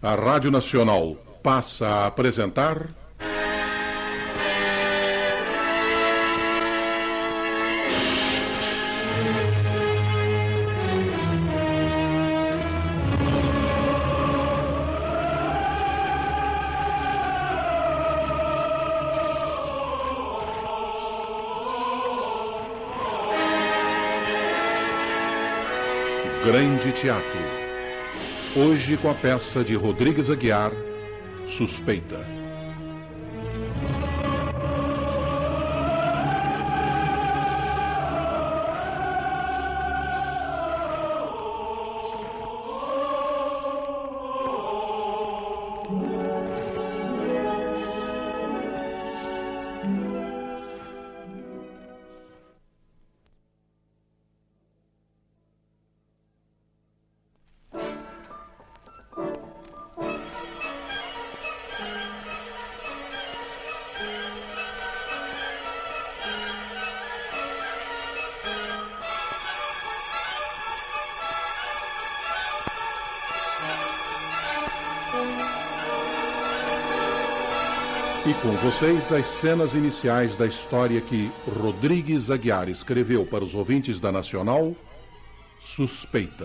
A Rádio Nacional passa a apresentar... Grande Teatro. Hoje com a peça de Rodrigues Aguiar, Suspeita. E com vocês, as cenas iniciais da história que Rodrigues Aguiar escreveu para os ouvintes da Nacional, Suspeita.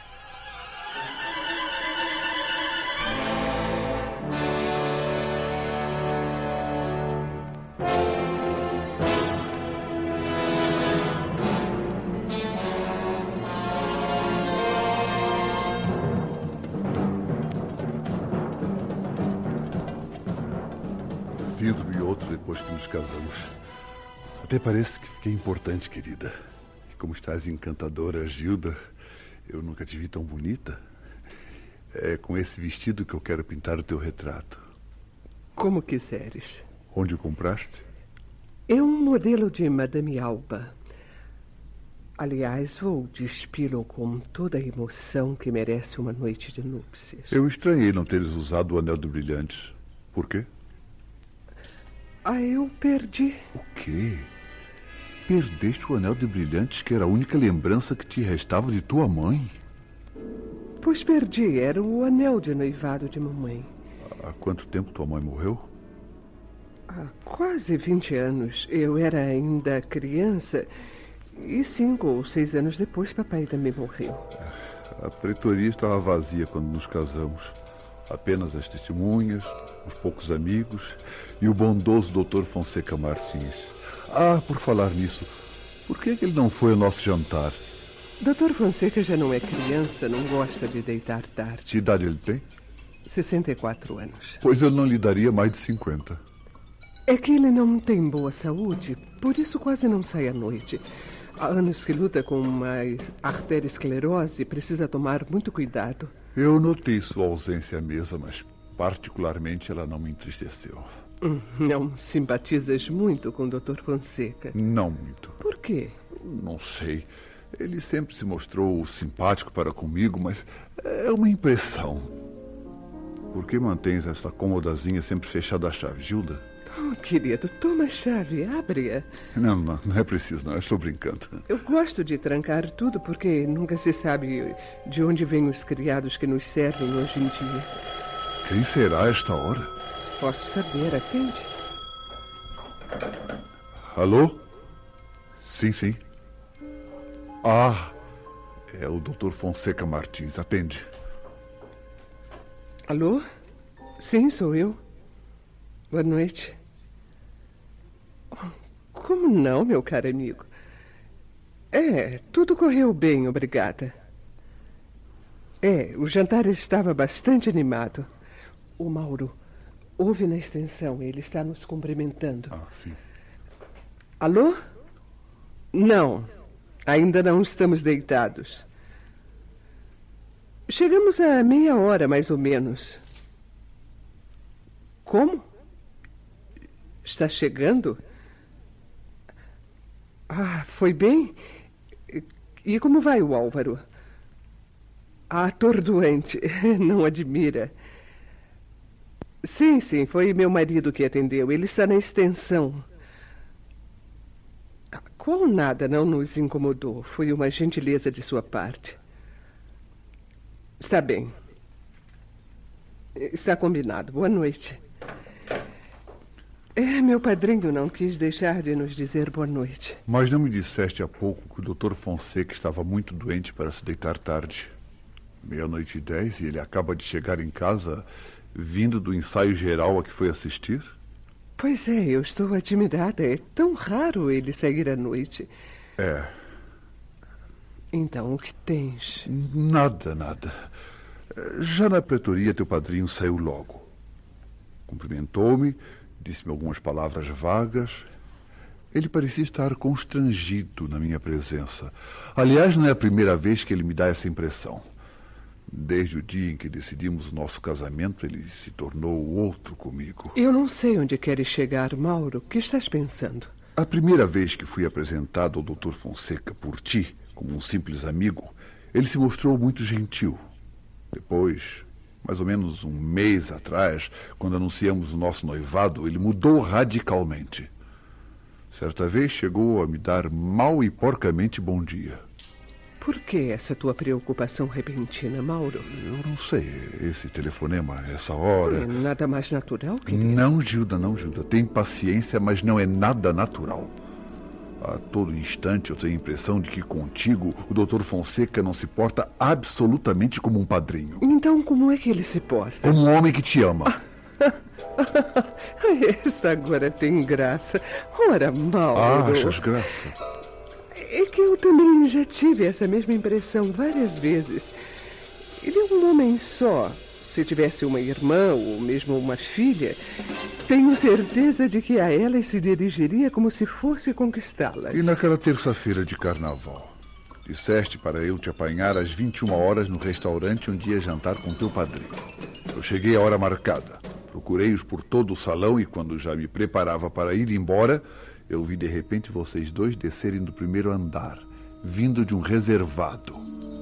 Sinto-me outro depois que nos casamos. Até parece que fiquei importante, querida. E como estás encantadora, Gilda, eu nunca te vi tão bonita. É com esse vestido que eu quero pintar o teu retrato. Como quiseres. Onde o compraste? É um modelo de Madame Alba. Aliás, vou despi-lo com toda a emoção que merece uma noite de núpcias. Eu estranhei não teres usado o anel de brilhantes. Por quê? Eu perdi. O quê? Perdeste o anel de brilhantes, que era a única lembrança que te restava de tua mãe? Pois perdi. Era o anel de noivado de mamãe. Há quanto tempo tua mãe morreu? Há quase 20 anos. Eu era ainda criança. E 5 ou 6 anos depois, papai também morreu. A pretoria estava vazia quando nos casamos. Apenas as testemunhas, os poucos amigos e o bondoso Dr. Fonseca Martins. Por falar nisso, por que ele não foi ao nosso jantar? Dr. Fonseca já não é criança, não gosta de deitar tarde. Que idade ele tem? 64 anos. Pois eu não lhe daria mais de 50. É que ele não tem boa saúde, por isso quase não sai à noite. Há anos que luta com uma arteriosclerose e precisa tomar muito cuidado. Eu notei sua ausência à mesa, mas particularmente ela não me entristeceu. Não simpatizas muito com o Dr. Fonseca? Não muito. Por quê? Não sei. Ele sempre se mostrou simpático para comigo, mas é uma impressão. Por que mantens essa cômodazinha sempre fechada à chave, Gilda? Querido, toma a chave, abre-a. Não é preciso, não. Eu estou brincando. Eu gosto de trancar tudo porque nunca se sabe de onde vêm os criados que nos servem hoje em dia. Quem será a esta hora? Posso saber, atende. Alô? Sim. É o Dr. Fonseca Martins. Atende. Alô? Sim, sou eu. Boa noite. Como não, meu caro amigo? Tudo correu bem, obrigada. O jantar estava bastante animado. O Mauro ouve na extensão, ele está nos cumprimentando. Sim. Alô? Não, ainda não estamos deitados. Chegamos a meia hora, mais ou menos. Como? Está chegando? Foi bem? E como vai o Álvaro? Atordoante, não admira. Sim, foi meu marido que atendeu. Ele está na extensão. Qual nada não nos incomodou. Foi uma gentileza de sua parte. Está bem. Está combinado. Boa noite. Meu padrinho não quis deixar de nos dizer boa noite. Mas não me disseste há pouco que o Dr. Fonseca estava muito doente para se deitar tarde. 00:10 e ele acaba de chegar em casa vindo do ensaio geral a que foi assistir? Pois é, eu estou admirada. É tão raro ele sair à noite. É. Então, o que tens? Nada. Já na pretoria, teu padrinho saiu logo. Cumprimentou-me, disse-me algumas palavras vagas. Ele parecia estar constrangido na minha presença. Aliás, não é a primeira vez que ele me dá essa impressão. Desde o dia em que decidimos o nosso casamento, ele se tornou outro comigo. Eu não sei onde queres chegar, Mauro. O que estás pensando? A primeira vez que fui apresentado ao Dr. Fonseca por ti, como um simples amigo, ele se mostrou muito gentil. Depois, mais ou menos um mês atrás, quando anunciamos o nosso noivado, ele mudou radicalmente. Certa vez chegou a me dar mal e porcamente bom dia. Por que essa tua preocupação repentina, Mauro? Eu não sei. Esse telefonema, essa hora... Nada mais natural, querido? Não, Gilda. Tem paciência, mas não é nada natural. A todo instante eu tenho a impressão de que contigo o Dr. Fonseca não se porta absolutamente como um padrinho. Então como é que ele se porta? Como um homem que te ama. Esta agora tem graça. Ora, Mauro... Achas graça? É que eu também já tive essa mesma impressão várias vezes. Ele é um homem só. Se tivesse uma irmã ou mesmo uma filha, tenho certeza de que a ela se dirigiria como se fosse conquistá-la. E naquela terça-feira de carnaval? Disseste para eu te apanhar às 21h no restaurante onde ia jantar com teu padrinho. Eu cheguei à hora marcada. Procurei-os por todo o salão e quando já me preparava para ir embora, eu vi de repente vocês dois descerem do primeiro andar, vindo de um reservado.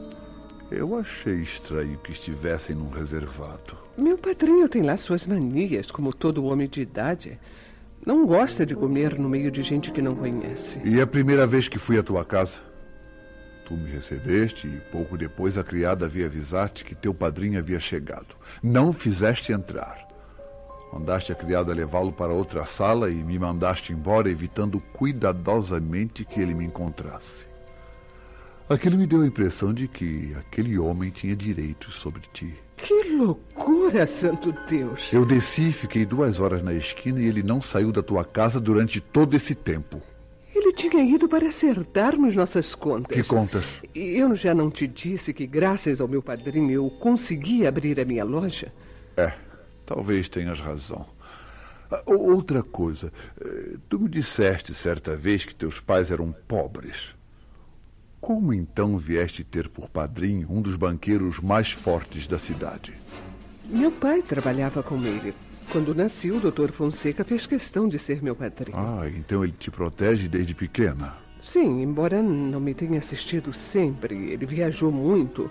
Eu achei estranho que estivessem num reservado. Meu padrinho tem lá suas manias, como todo homem de idade. Não gosta de comer no meio de gente que não conhece. E a primeira vez que fui à tua casa? Tu me recebeste e pouco depois a criada veio avisar-te que teu padrinho havia chegado. Não o fizeste entrar. Mandaste a criada levá-lo para outra sala e me mandaste embora, evitando cuidadosamente que ele me encontrasse. Aquilo me deu a impressão de que aquele homem tinha direitos sobre ti. Que loucura, santo Deus! Eu desci e fiquei 2 horas na esquina e ele não saiu da tua casa durante todo esse tempo. Ele tinha ido para acertarmos nossas contas. Que contas? Eu já não te disse que, graças ao meu padrinho, eu consegui abrir a minha loja? Talvez tenhas razão. Outra coisa. Tu me disseste certa vez que teus pais eram pobres. Como então vieste ter por padrinho um dos banqueiros mais fortes da cidade? Meu pai trabalhava com ele. Quando nasci, o Dr. Fonseca fez questão de ser meu padrinho. Então ele te protege desde pequena? Sim, embora não me tenha assistido sempre. Ele viajou muito.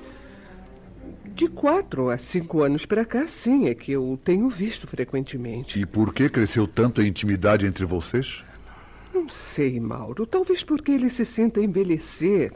De 4 a 5 anos para cá, sim, é que eu o tenho visto frequentemente. E por que cresceu tanto a intimidade entre vocês? Não sei, Mauro. Talvez porque ele se sinta envelhecer.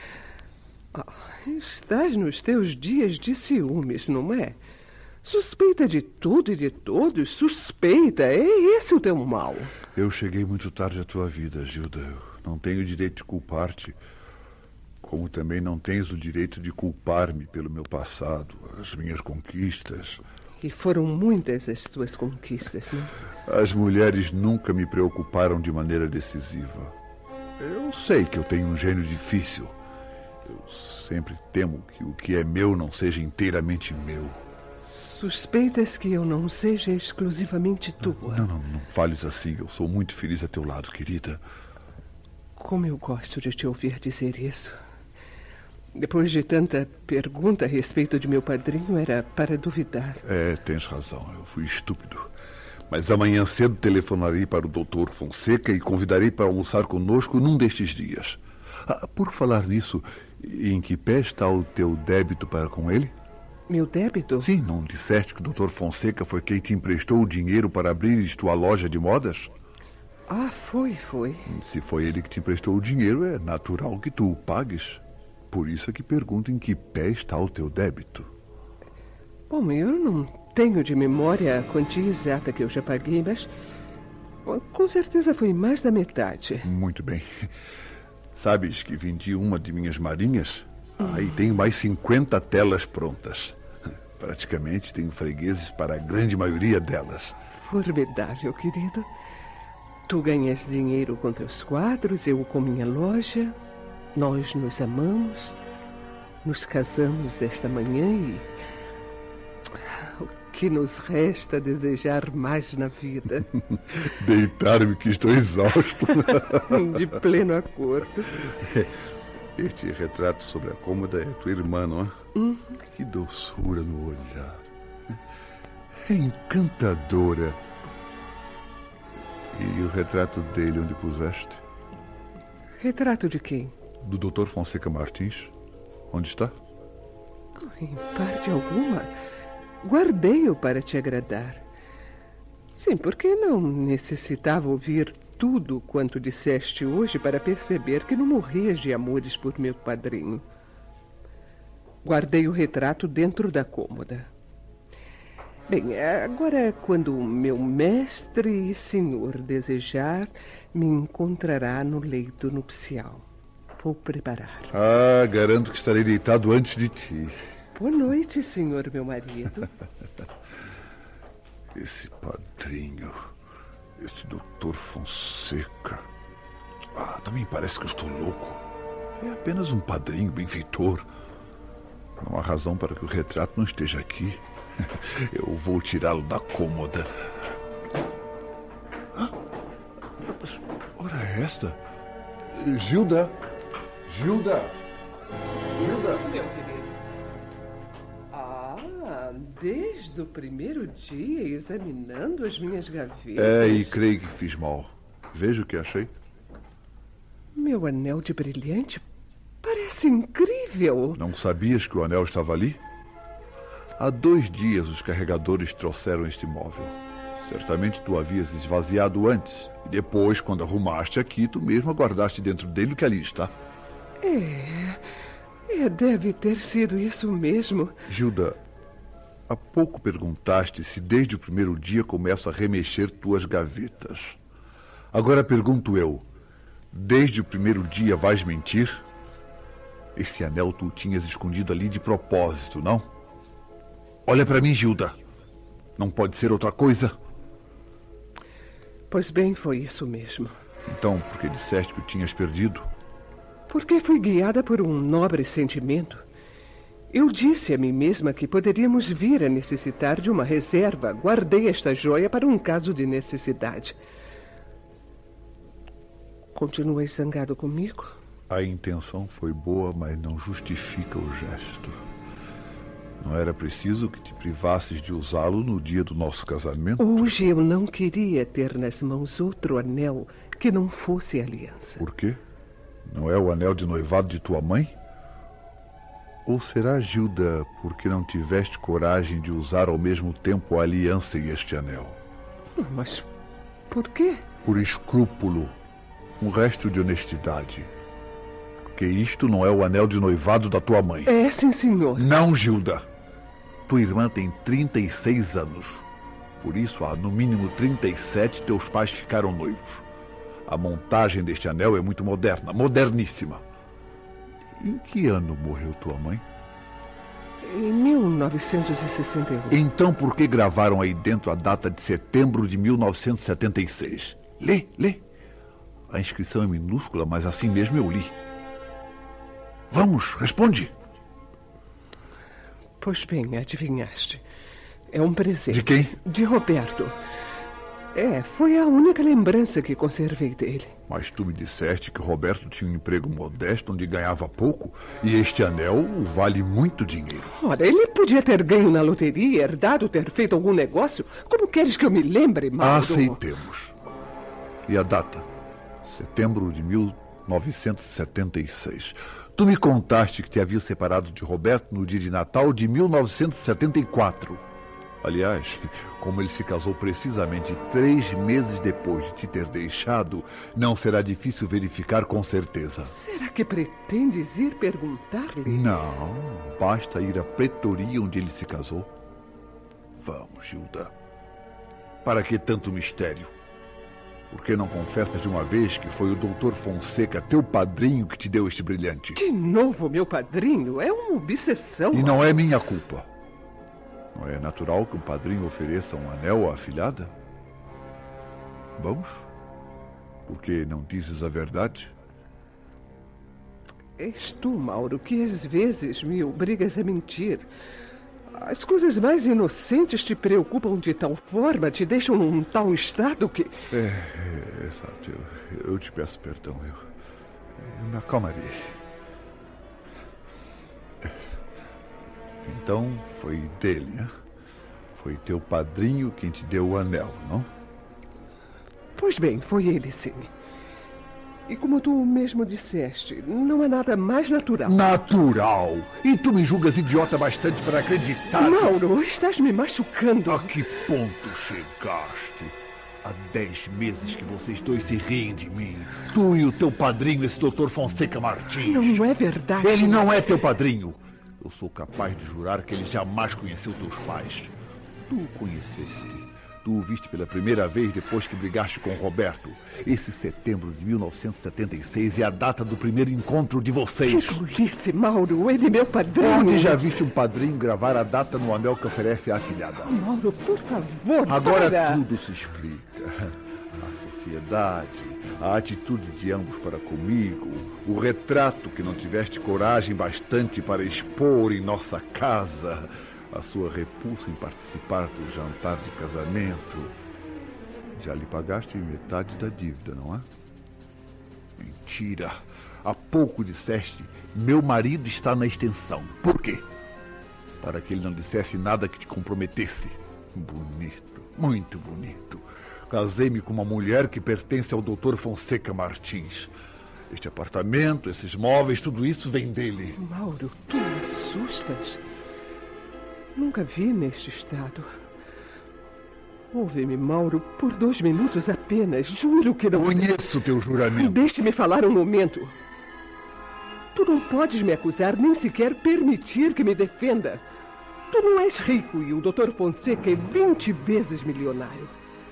Estás nos teus dias de ciúmes, não é? Suspeita de tudo e de todos. Suspeita. É esse o teu mal. Eu cheguei muito tarde à tua vida, Gilda. Eu não tenho o direito de culpar-te. Como também não tens o direito de culpar-me pelo meu passado, as minhas conquistas. E foram muitas as tuas conquistas, não? As mulheres nunca me preocuparam de maneira decisiva. Eu sei que eu tenho um gênio difícil. Eu sempre temo que o que é meu não seja inteiramente meu. Suspeitas que eu não seja exclusivamente tua. Não fales assim. Eu sou muito feliz a teu lado, querida. Como eu gosto de te ouvir dizer isso. Depois de tanta pergunta a respeito de meu padrinho, era para duvidar. Tens razão. Eu fui estúpido. Mas amanhã cedo telefonarei para o Dr. Fonseca e convidarei para almoçar conosco num destes dias. Por falar nisso, em que pé está o teu débito para com ele? Meu débito? Sim, não disseste que o Dr. Fonseca foi quem te emprestou o dinheiro para abrires tua loja de modas? Foi. Se foi ele que te emprestou o dinheiro, é natural que tu o pagues. Por isso é que pergunto em que pé está o teu débito. Bom, eu não tenho de memória a quantia exata que eu já paguei, mas com certeza foi mais da metade. Muito bem. Sabes que vendi uma de minhas marinhas? Aí tenho mais 50 telas prontas. Praticamente tenho fregueses para a grande maioria delas. Formidável, querido. Tu ganhas dinheiro com teus quadros, eu com minha loja. Nós nos amamos. Nos casamos esta manhã e... o que nos resta desejar mais na vida? Deitar-me que estou exausto. De pleno acordo. Este retrato sobre a cômoda é tua irmã, não é? Que doçura no olhar. É encantadora. E o retrato dele onde puseste? Retrato de quem? Do Dr. Fonseca Martins. Onde está? Em parte alguma. Guardei-o para te agradar. Sim, porque não necessitava ouvir tudo quanto disseste hoje para perceber que não morrias de amores por meu padrinho. Guardei o retrato dentro da cômoda. Bem, agora quando o meu mestre e senhor desejar, me encontrará no leito nupcial. Vou preparar. Ah, garanto que estarei deitado antes de ti. Boa noite, senhor meu marido. Esse padrinho, esse doutor Fonseca. Também parece que eu estou louco. É apenas um padrinho benfeitor. Não há razão para que o retrato não esteja aqui. Eu vou tirá-lo da cômoda. Mas, ora esta? Gilda! Gilda! Gilda! Meu querido. Desde o primeiro dia, examinando as minhas gavetas. E creio que fiz mal. Veja o que achei. Meu anel de brilhante parece incrível. Não sabias que o anel estava ali? Há 2 dias os carregadores trouxeram este móvel. Certamente tu havias esvaziado antes. E depois, quando arrumaste aqui, tu mesmo guardaste dentro dele o que ali está. Deve ter sido isso mesmo. Gilda, há pouco perguntaste se desde o primeiro dia começo a remexer tuas gavetas. Agora pergunto eu, desde o primeiro dia vais mentir? Esse anel tu o tinhas escondido ali de propósito, não? Olha para mim, Gilda. Não pode ser outra coisa? Pois bem, foi isso mesmo. Então, por que disseste que o tinhas perdido? Porque fui guiada por um nobre sentimento. Eu disse a mim mesma que poderíamos vir a necessitar de uma reserva. Guardei esta joia para um caso de necessidade. Continuas zangado comigo? A intenção foi boa, mas não justifica o gesto. Não era preciso que te privasses de usá-lo no dia do nosso casamento? Hoje eu não queria ter nas mãos outro anel que não fosse aliança. Por quê? Não é o anel de noivado de tua mãe? Ou será, Gilda, porque não tiveste coragem de usar ao mesmo tempo a aliança e este anel? Mas por quê? Por escrúpulo, um resto de honestidade. Porque isto não é o anel de noivado da tua mãe. É, sim, senhor. Não, Gilda. Tua irmã tem 36 anos. Por isso, há no mínimo 37 teus pais ficaram noivos. A montagem deste anel é muito moderna, moderníssima. Em que ano morreu tua mãe? Em 1961. Então por que gravaram aí dentro a data de setembro de 1976? Lê. A inscrição é minúscula, mas assim mesmo eu li. Vamos, responde. Pois bem, adivinhaste. É um presente. De quem? De Roberto. Foi a única lembrança que conservei dele. Mas tu me disseste que Roberto tinha um emprego modesto onde ganhava pouco e este anel vale muito dinheiro. Ora, ele podia ter ganho na loteria, herdado, ter feito algum negócio. Como queres que eu me lembre, Mauro? Aceitemos. E a data? Setembro de 1976. Tu me contaste que te havia separado de Roberto no dia de Natal de 1974. Aliás, como ele se casou precisamente 3 meses depois de te ter deixado, não será difícil verificar com certeza. Será que pretendes ir perguntar-lhe? Não, basta ir à pretoria onde ele se casou. Vamos, Gilda. Para que tanto mistério? Por que não confessas de uma vez que foi o Dr. Fonseca, teu padrinho, que te deu este brilhante? De novo, meu padrinho? É uma obsessão. E não é minha culpa. Não é natural que um padrinho ofereça um anel à afilhada? Vamos? Por que não dizes a verdade? És tu, Mauro, que às vezes me obrigas a mentir. As coisas mais inocentes te preocupam de tal forma, te deixam num tal estado que... Exato. Eu te peço perdão. Eu me acalmarei. Então, foi dele, né? Foi teu padrinho quem te deu o anel, não? Pois bem, foi ele, sim. E como tu mesmo disseste, não há nada mais natural. Natural? E tu me julgas idiota bastante para acreditar? Mauro, estás me machucando. A que ponto chegaste? Há 10 meses que vocês dois se riem de mim. Tu e o teu padrinho, esse Dr. Fonseca Martins. Não é verdade. Ele não é teu padrinho. Eu sou capaz de jurar que ele jamais conheceu teus pais. Tu o conheceste. Tu o viste pela primeira vez depois que brigaste com o Roberto. Esse setembro de 1976 é a data do primeiro encontro de vocês. Que tolice, Mauro. Ele é meu padrinho. Onde já viste um padrinho gravar a data no anel que oferece à afilhada? Mauro, por favor, Agora para. tudo se explica. A sociedade, a atitude de ambos para comigo, o retrato que não tiveste coragem bastante para expor em nossa casa, a sua repulsa em participar do jantar de casamento. Já lhe pagaste metade da dívida, não é? Mentira! Há pouco disseste, meu marido está na extensão. Por quê? Para que ele não dissesse nada que te comprometesse. Bonito, muito bonito. Casei-me com uma mulher que pertence ao Dr. Fonseca Martins. Este apartamento, esses móveis, tudo isso vem dele. Mauro, tu me assustas. Nunca vi neste estado. Ouve-me, Mauro, por 2 minutos apenas. Juro que não... Conheço teu juramento. Deixe-me falar um momento. Tu não podes me acusar, nem sequer permitir que me defenda. Tu não és rico e o Dr. Fonseca é 20 vezes milionário.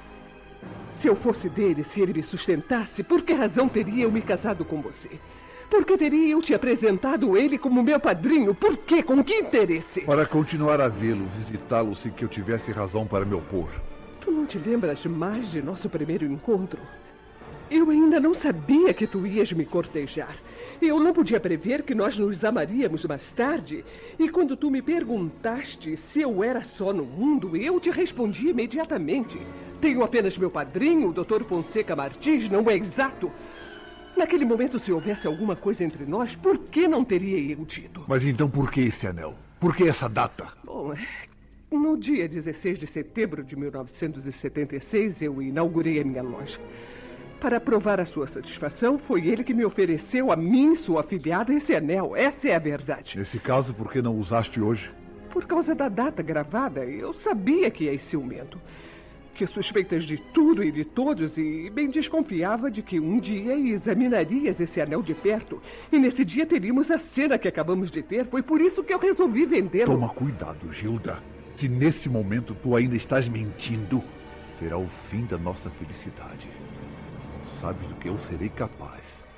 Se eu fosse dele, se ele me sustentasse, por que razão teria eu me casado com você? Por que teria eu te apresentado ele como meu padrinho? Por quê? Com que interesse? Para continuar a vê-lo, visitá-lo sem que eu tivesse razão para me opor. Tu não te lembras mais de nosso primeiro encontro? Eu ainda não sabia que tu ias me cortejar. Eu não podia prever que nós nos amaríamos mais tarde. E quando tu me perguntaste se eu era só no mundo, eu te respondi imediatamente. Tenho apenas meu padrinho, o Dr. Fonseca Martins, não é exato? Naquele momento, se houvesse alguma coisa entre nós, por que não teria eu dito? Mas então por que esse anel? Por que essa data? Bom, no dia 16 de setembro de 1976, eu inaugurei a minha loja. Para provar a sua satisfação, foi ele que me ofereceu a mim, sua afilhada, esse anel. Essa é a verdade. Nesse caso, por que não usaste hoje? Por causa da data gravada, eu sabia que és ciumento. Que suspeitas de tudo e de todos, e bem desconfiava de que um dia examinarias esse anel de perto. E nesse dia teríamos a cena que acabamos de ter. Foi por isso que eu resolvi vendê-lo. Toma cuidado, Gilda. Se nesse momento tu ainda estás mentindo, será o fim da nossa felicidade. Não sabes do que eu serei capaz.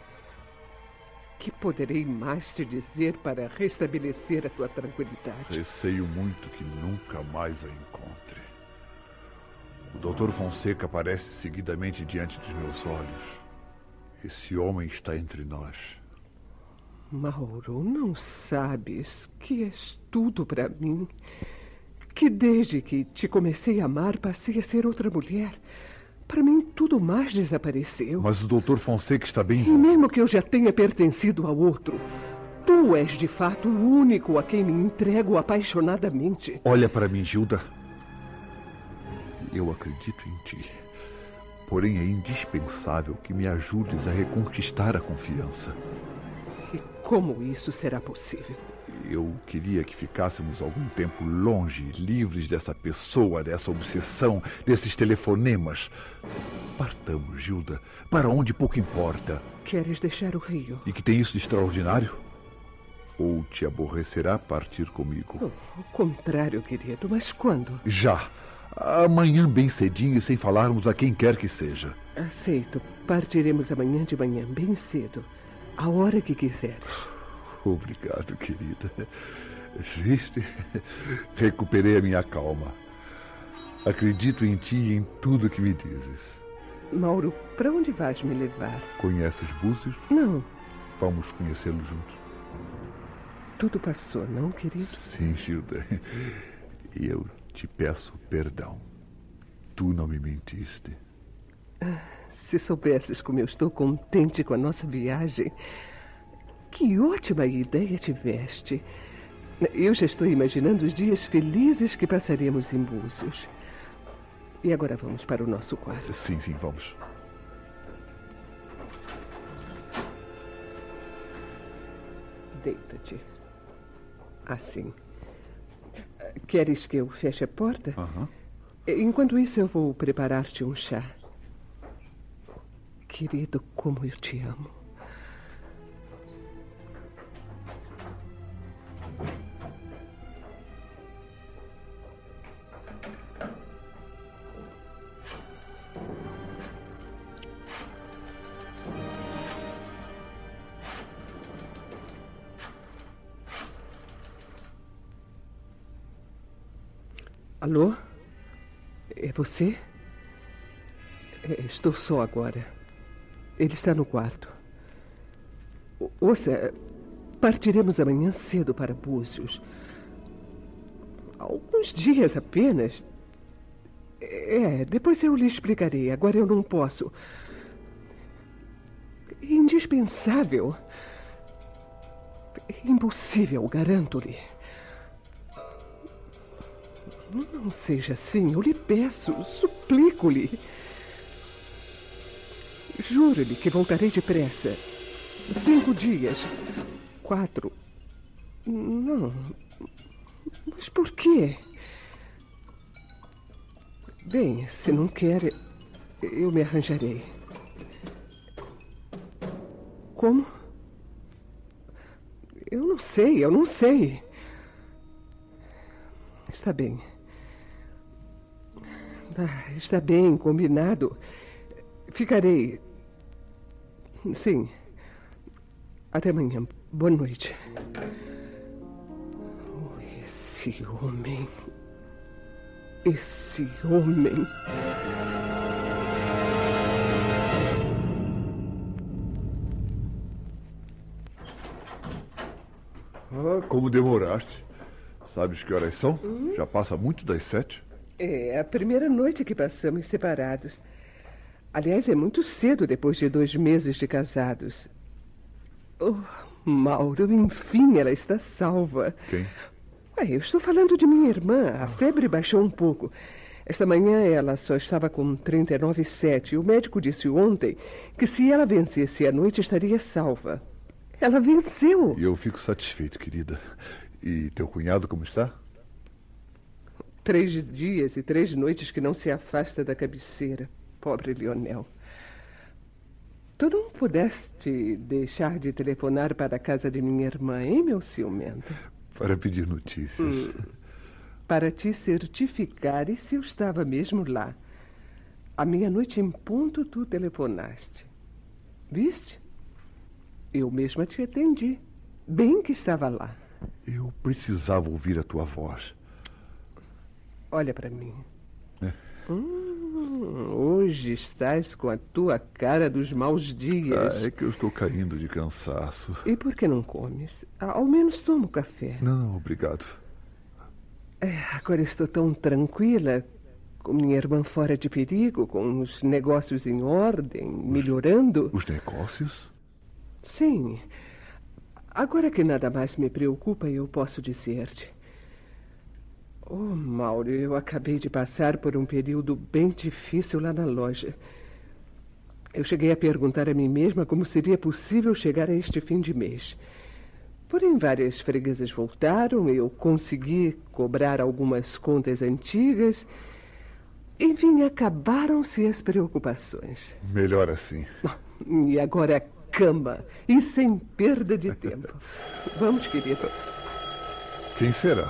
Que poderei mais te dizer para restabelecer a tua tranquilidade? Receio muito que nunca mais a encontre. O Dr. Fonseca aparece seguidamente diante dos meus olhos. Esse homem está entre nós. Mauro, não sabes que és tudo para mim? Que desde que te comecei a amar, passei a ser outra mulher. Para mim, tudo mais desapareceu. Mas o Dr. Fonseca está bem E vivo. mesmo que eu já tenha pertencido a outro, tu és de fato o único a quem me entrego apaixonadamente. Olha para mim, Gilda. Eu acredito em ti. Porém, é indispensável que me ajudes a reconquistar a confiança. E como isso será possível? Eu queria que ficássemos algum tempo longe, livres dessa pessoa, dessa obsessão, desses telefonemas. Partamos, Gilda, para onde pouco importa. Queres deixar o Rio? E que tem isso de extraordinário? Ou te aborrecerá partir comigo? Ao contrário, querido, mas quando? Já. Amanhã bem cedinho e sem falarmos a quem quer que seja. Aceito. Partiremos amanhã de manhã, bem cedo. A hora que quiseres. Obrigado, querida. Viste? Recuperei a minha calma. Acredito em ti e em tudo que me dizes. Mauro, para onde vais me levar? Conheces Búzios? Não. Vamos conhecê-lo juntos. Tudo passou, não, querido? Sim, Gilda. E eu te peço perdão. Tu não me mentiste. Se soubesses como eu estou contente com a nossa viagem. Que ótima ideia tiveste. Eu já estou imaginando os dias felizes que passaremos em Búzios. E agora vamos para o nosso quarto. Sim, vamos. Deita-te. Assim. Queres que eu feche a porta? Aham. Enquanto isso, eu vou preparar-te um chá. Querido, como eu te amo. Alô? É você? Estou só agora. Ele está no quarto. Ouça, partiremos amanhã cedo para Búzios. Alguns dias apenas. Depois eu lhe explicarei. Agora eu não posso. É indispensável. É impossível, garanto-lhe. Não seja assim, eu lhe peço, suplico-lhe. Juro-lhe que voltarei depressa. 5 dias. 4. Não. Mas por quê? Bem, se não quer, eu me arranjarei. Como? Eu não sei. Está bem. Está bem, combinado. Ficarei. Sim. Até amanhã. Boa noite. Oh, esse homem. Esse homem. Como demoraste. Sabes que horas são? Já passa muito das 7. É a primeira noite que passamos separados. Aliás, é muito cedo depois de 2 meses de casados. Oh, Mauro, enfim, ela está salva. Quem? Eu estou falando de minha irmã. A febre baixou um pouco. Esta manhã ela só estava com 39,7. E o médico disse ontem que se ela vencesse a noite estaria salva. Ela venceu. E eu fico satisfeito, querida. E teu cunhado como está? 3 dias e 3 noites que não se afasta da cabeceira. Pobre Leonel. Tu não pudeste deixar de telefonar para a casa de minha irmã, hein, meu ciumento? Para pedir notícias. Para te certificares se eu estava mesmo lá. À meia-noite em ponto tu telefonaste. Viste? Eu mesma te atendi. Bem que estava lá. Eu precisava ouvir a tua voz. Olha para mim. Hoje estás com a tua cara dos maus dias. É que eu estou caindo de cansaço. E por que não comes? Ao menos toma um café. Não, obrigado. Agora estou tão tranquila, com minha irmã fora de perigo, com os negócios em ordem, melhorando. Os negócios? Sim. Agora que nada mais me preocupa, eu posso dizer-te. Oh, Mauro, eu acabei de passar por um período bem difícil lá na loja. Eu cheguei a perguntar a mim mesma como seria possível chegar a este fim de mês. Porém, várias freguesas voltaram, eu consegui cobrar algumas contas antigas. Enfim, acabaram-se as preocupações. Melhor assim. E agora cama e sem perda de tempo. Vamos, querido. Quem será?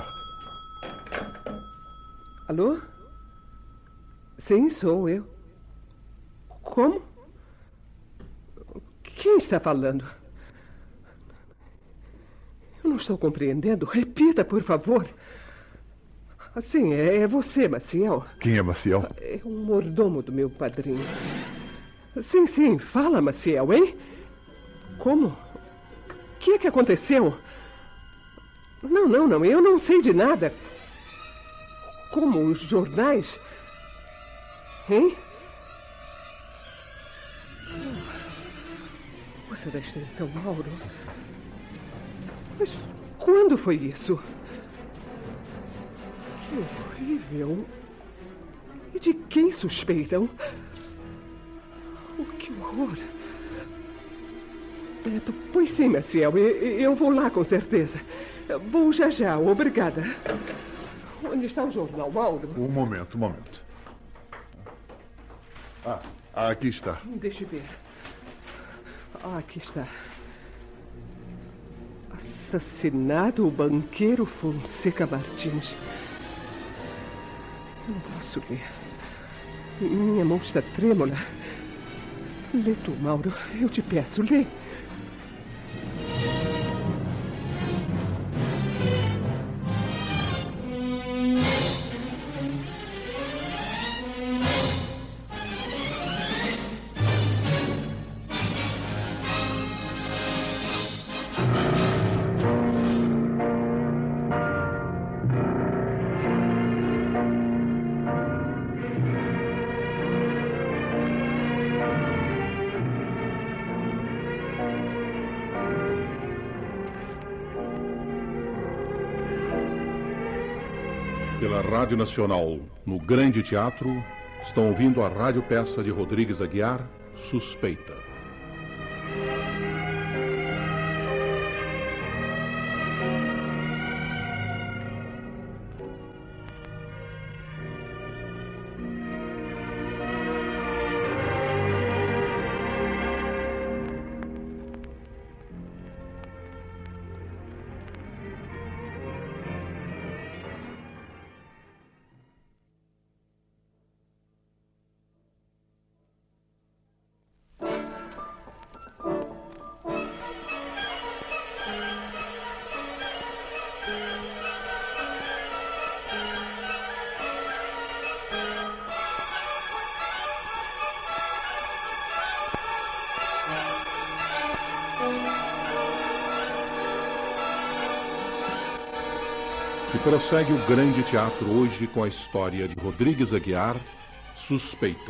Alô? Sim, sou eu. Como? Quem está falando? Eu não estou compreendendo. Repita, por favor. Sim, é você, Maciel. Quem é Maciel? É um mordomo do meu padrinho. Sim, fala, Maciel, hein? Como? O que é que aconteceu? Não, eu não sei de nada. Como os jornais? Hein? Moça da extensão, Mauro. Mas quando foi isso? Que horrível. E de quem suspeitam? Oh, que horror. Pois sim, Maciel, eu vou lá com certeza. Vou já, obrigada. Onde está o jornal, Mauro? Um momento. Aqui está. Deixe ver. Aqui está. Assassinado o banqueiro Fonseca Martins. Eu não posso ler. Minha mão está trêmula. Lê tu, Mauro. Eu te peço, lê. Pela Rádio Nacional, no Grande Teatro, estão ouvindo a radiopeça de Rodrigues Aguiar, Suspeita. E prossegue o Grande Teatro hoje com a história de Rodrigues Aguiar, Suspeita.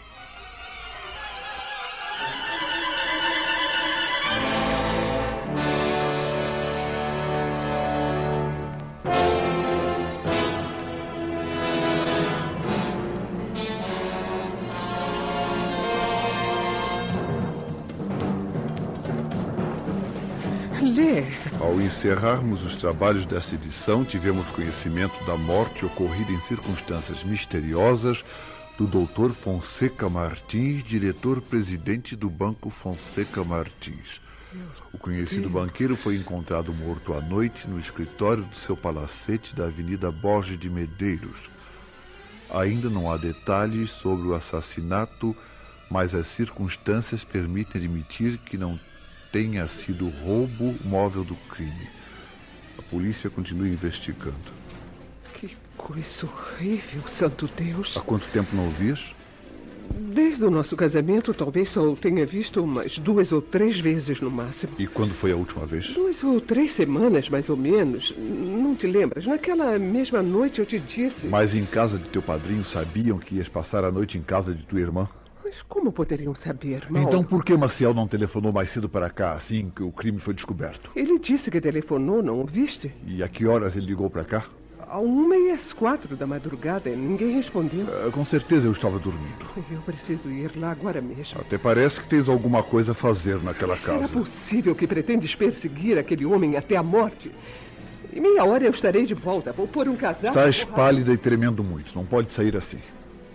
Lê. Ao encerrarmos os trabalhos desta edição, tivemos conhecimento da morte ocorrida em circunstâncias misteriosas do Dr. Fonseca Martins, diretor-presidente do Banco Fonseca Martins. O conhecido banqueiro foi encontrado morto à noite no escritório do seu palacete da Avenida Borges de Medeiros. Ainda não há detalhes sobre o assassinato, mas as circunstâncias permitem admitir que não tenha sido roubo móvel do crime. A polícia continua investigando. Que coisa horrível, santo Deus. Há quanto tempo não o vias? Desde o nosso casamento, talvez só o tenha visto umas 2 ou 3 vezes no máximo. E quando foi a última vez? 2 ou 3 semanas, mais ou menos. Não te lembras? Naquela mesma noite eu te disse... Mas em casa de teu padrinho sabiam que ias passar a noite em casa de tua irmã? Mas como poderiam saber, Mauro? Então por que Maciel não telefonou mais cedo para cá, assim que o crime foi descoberto? Ele disse que telefonou, não o viste? E a que horas ele ligou para cá? À 1h04 da madrugada, ninguém respondeu. Com certeza eu estava dormindo. Eu preciso ir lá agora mesmo. Até parece que tens alguma coisa a fazer naquela Será casa. possível que pretendes perseguir aquele homem até a morte? Em meia hora eu estarei de volta. Vou pôr um casaco... Estás pálida e tremendo muito. Não pode sair assim.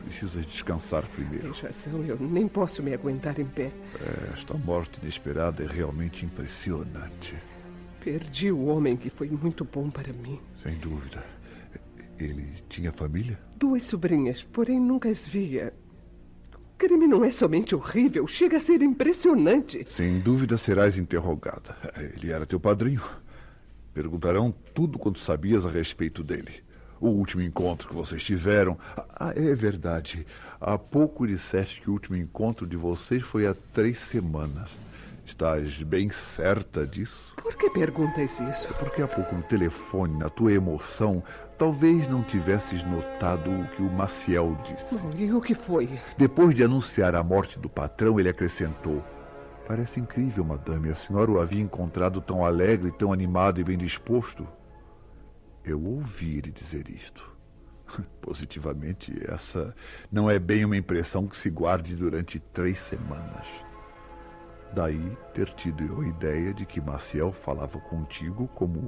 Precisas descansar primeiro. Tens razão, eu nem posso me aguentar em pé. Esta morte inesperada é realmente impressionante. Perdi o homem que foi muito bom para mim. Sem dúvida. Ele tinha família? 2 sobrinhas, porém nunca as via. O crime não é somente horrível, chega a ser impressionante. Sem dúvida serás interrogada. Ele era teu padrinho. Perguntarão tudo quanto sabias a respeito dele. O último encontro que vocês tiveram... é verdade. Há pouco disseste que o último encontro de vocês foi há 3 semanas. Estás bem certa disso? Por que perguntas isso? Porque há pouco no telefone, na tua emoção, talvez não tivesses notado o que o Maciel disse. E o que foi? Depois de anunciar a morte do patrão, ele acrescentou: parece incrível, madame. A senhora o havia encontrado tão alegre, tão animado e bem disposto. Eu ouvi ele dizer isto. Positivamente, essa não é bem uma impressão que se guarde durante 3 semanas. Daí ter tido eu a ideia de que Maciel falava contigo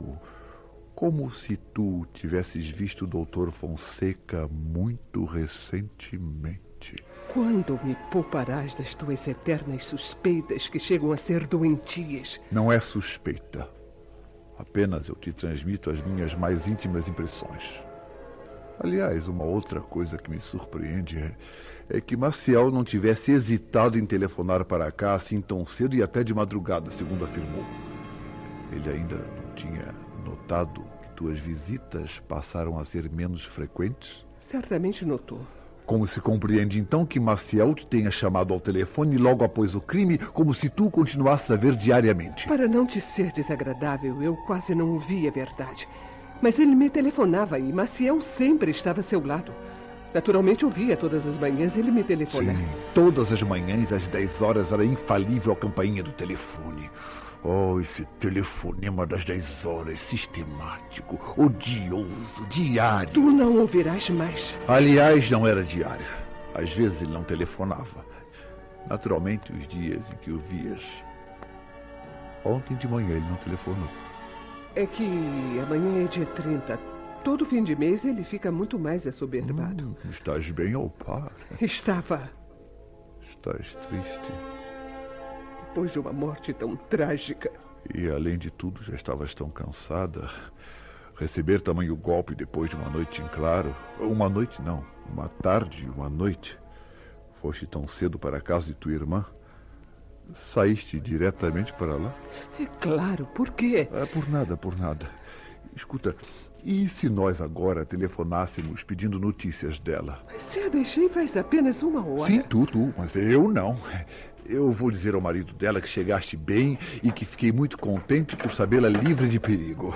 como se tu tivesses visto o Dr. Fonseca muito recentemente. Quando me pouparás das tuas eternas suspeitas que chegam a ser doentias? Não é suspeita. Apenas eu te transmito as minhas mais íntimas impressões. Aliás, uma outra coisa que me surpreende é que Maciel não tivesse hesitado em telefonar para cá assim tão cedo e até de madrugada, segundo afirmou. Ele ainda não tinha notado que tuas visitas passaram a ser menos frequentes? Certamente notou. Como se compreende então que Maciel te tenha chamado ao telefone logo após o crime, como se tu continuasses a ver diariamente? Para não te ser desagradável, eu quase não ouvi a verdade. Mas ele me telefonava e Maciel sempre estava a seu lado. Naturalmente, ouvia todas as manhãs ele me telefonar. Sim, todas as manhãs às 10 horas era infalível a campainha do telefone. Oh, esse telefonema das 10 horas, sistemático, odioso, diário. Tu não ouvirás mais. Aliás, não era diário. Às vezes ele não telefonava. Naturalmente, os dias em que o vias. Ontem de manhã ele não telefonou. É que amanhã é dia 30. Todo fim de mês ele fica muito mais assoberbado. Estás bem ao par. Estava. Estás triste. Depois de uma morte tão trágica. E, além de tudo, já estavas tão cansada. Receber tamanho golpe depois de uma noite em claro. Uma noite não, uma tarde e uma noite. Foste tão cedo para a casa de tua irmã. Saíste diretamente para lá? É claro, por quê? Por nada, por nada. Escuta, e se nós agora telefonássemos pedindo notícias dela? Se a deixei faz apenas 1 hora. Sim, tu, mas eu não. Eu vou dizer ao marido dela que chegaste bem e que fiquei muito contente por sabê-la livre de perigo.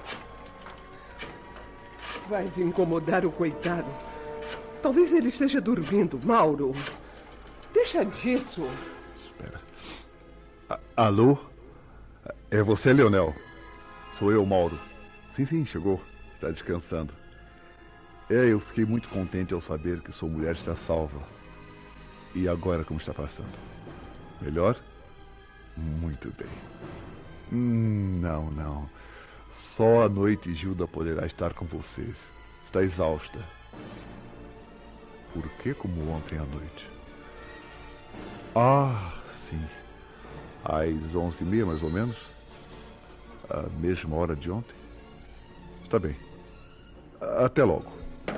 Vais incomodar o coitado. Talvez ele esteja dormindo, Mauro. Deixa disso. Espera. Alô? É você, Leonel? Sou eu, Mauro. Sim, chegou. Está descansando. Eu fiquei muito contente ao saber que sua mulher está salva. E agora como está passando? Melhor? Muito bem. Não. Só à noite Gilda poderá estar com vocês. Está exausta. Por que como ontem à noite? Sim. Às 11h30, mais ou menos. A mesma hora de ontem. Está bem. Até logo.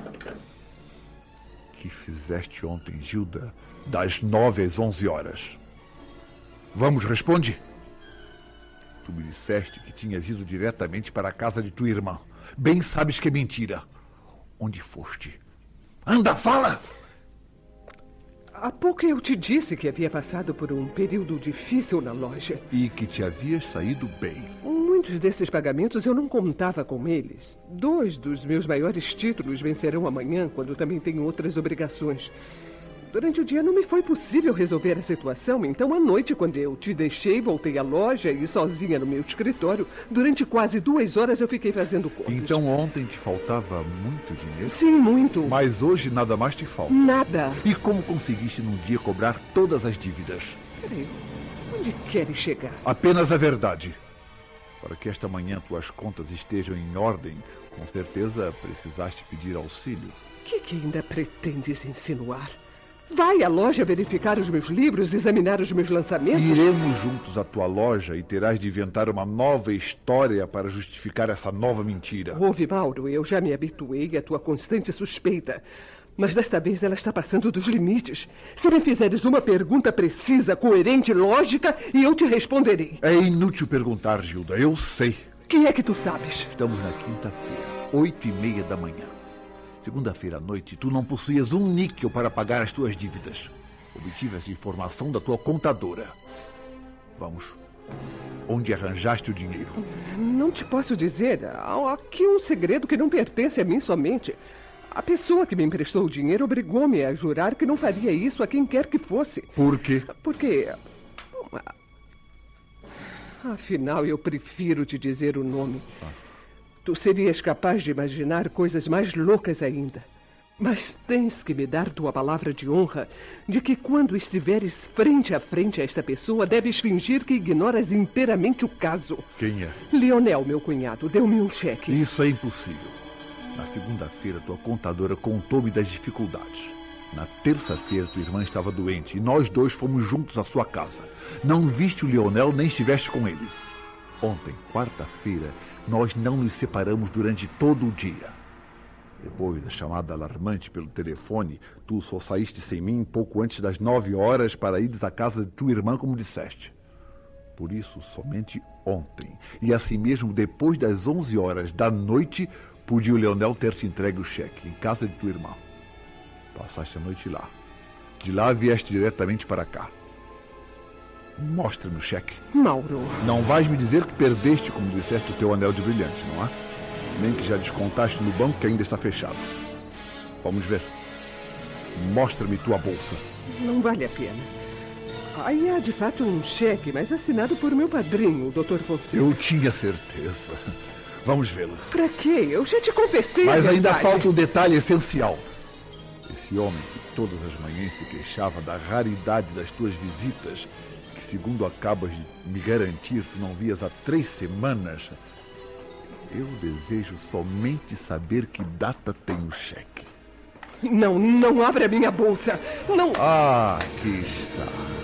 Que fizeste ontem, Gilda, das 9 às 11 horas? Vamos, responde. Tu me disseste que tinhas ido diretamente para a casa de tua irmã. Bem sabes que é mentira. Onde foste? Anda, fala! Há pouco eu te disse que havia passado por um período difícil na loja. E que te havias saído bem. Muitos desses pagamentos eu não contava com eles. 2 dos meus maiores títulos vencerão amanhã, quando também tenho outras obrigações. Durante o dia não me foi possível resolver a situação, então à noite, quando eu te deixei, voltei à loja e sozinha no meu escritório, durante quase 2 horas eu fiquei fazendo contas. Então ontem te faltava muito dinheiro? Sim, muito. Mas hoje nada mais te falta? Nada. E como conseguiste num dia cobrar todas as dívidas? Peraí, onde queres chegar? Apenas a verdade. Para que esta manhã tuas contas estejam em ordem, com certeza precisaste pedir auxílio. que ainda pretendes insinuar? Vai à loja verificar os meus livros, examinar os meus lançamentos? Iremos juntos à tua loja e terás de inventar uma nova história para justificar essa nova mentira. Ouve, Mauro, eu já me habituei à tua constante suspeita. Mas desta vez ela está passando dos limites. Se me fizeres uma pergunta precisa, coerente, lógica, e eu te responderei. É inútil perguntar, Gilda. Eu sei. O que é que tu sabes? Estamos na quinta-feira, 8h30 da manhã. Segunda-feira à noite, tu não possuías um níquel para pagar as tuas dívidas. Obtive essa informação da tua contadora. Vamos. Onde arranjaste o dinheiro? Não te posso dizer. Há aqui um segredo que não pertence a mim somente. A pessoa que me emprestou o dinheiro obrigou-me a jurar que não faria isso a quem quer que fosse. Por quê? Porque... Afinal, eu prefiro te dizer o nome. Tu serias capaz de imaginar coisas mais loucas ainda. Mas tens que me dar tua palavra de honra de que quando estiveres frente a frente a esta pessoa, deves fingir que ignoras inteiramente o caso. Quem é? Leonel, meu cunhado, deu-me um cheque. Isso é impossível. Na segunda-feira, tua contadora contou-me das dificuldades. Na terça-feira, tua irmã estava doente e nós dois fomos juntos à sua casa. Não viste o Leonel nem estiveste com ele. Ontem, quarta-feira, nós não nos separamos durante todo o dia. Depois da chamada alarmante pelo telefone, tu só saíste sem mim pouco antes das 9 horas para ires à casa de tua irmã, como disseste. Por isso, somente ontem, e assim mesmo depois das 11 horas da noite, podia o Leonel ter te entregue o cheque em casa de tua irmã. Passaste a noite lá. De lá vieste diretamente para cá. Mostra-me o cheque. Mauro. Não vais me dizer que perdeste, como disseste, o teu anel de brilhante, não é? Nem que já descontaste no banco que ainda está fechado. Vamos ver. Mostra-me tua bolsa. Não vale a pena. Aí há de fato um cheque, mas assinado por meu padrinho, o Dr. Fonseca. Eu tinha certeza. Vamos vê-lo. Pra quê? Eu já te confessei. Mas a ainda verdade. falta um detalhe essencial. Esse homem que todas as manhãs se queixava da raridade das tuas visitas, que segundo acabas de me garantir, tu não vias há 3 semanas. Eu desejo somente saber que data tem o cheque. Não abra a minha bolsa. Não. Ah, aqui está.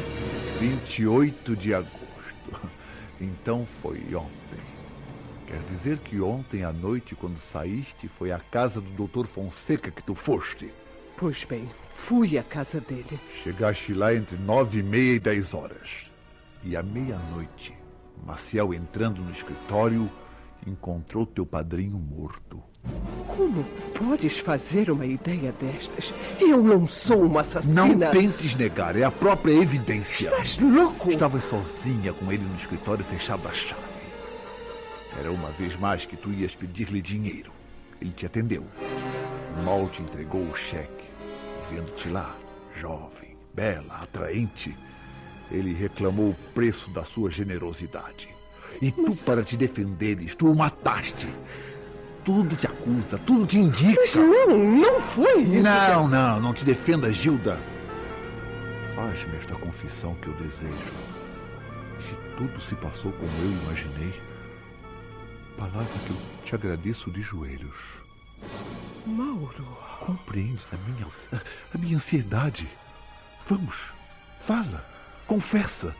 28 de agosto. Então foi ontem. Quer dizer que ontem à noite, quando saíste, foi à casa do Dr. Fonseca que tu foste? Pois bem, fui à casa dele. Chegaste lá entre 9h30 e 10 horas. E à meia-noite, Maciel entrando no escritório, encontrou teu padrinho morto. Como podes fazer uma ideia destas? Eu não sou uma assassina. Não tentes negar, é a própria evidência. Estás louco? Estavas sozinha com ele no escritório fechado a chave. Era uma vez mais que tu ias pedir-lhe dinheiro. Ele te atendeu. Mal te entregou o cheque. Vendo-te lá, jovem, bela, atraente, ele reclamou o preço da sua generosidade. E tu, para te defenderes, tu o mataste. Tudo te acusa, tudo te indica. Mas não foi isso. Não te defendas, Gilda. Faz-me esta confissão que eu desejo. Se tudo se passou como eu imaginei, palavra que eu te agradeço de joelhos. Mauro. Compreendes a minha ansiedade. Vamos, fala, confessa.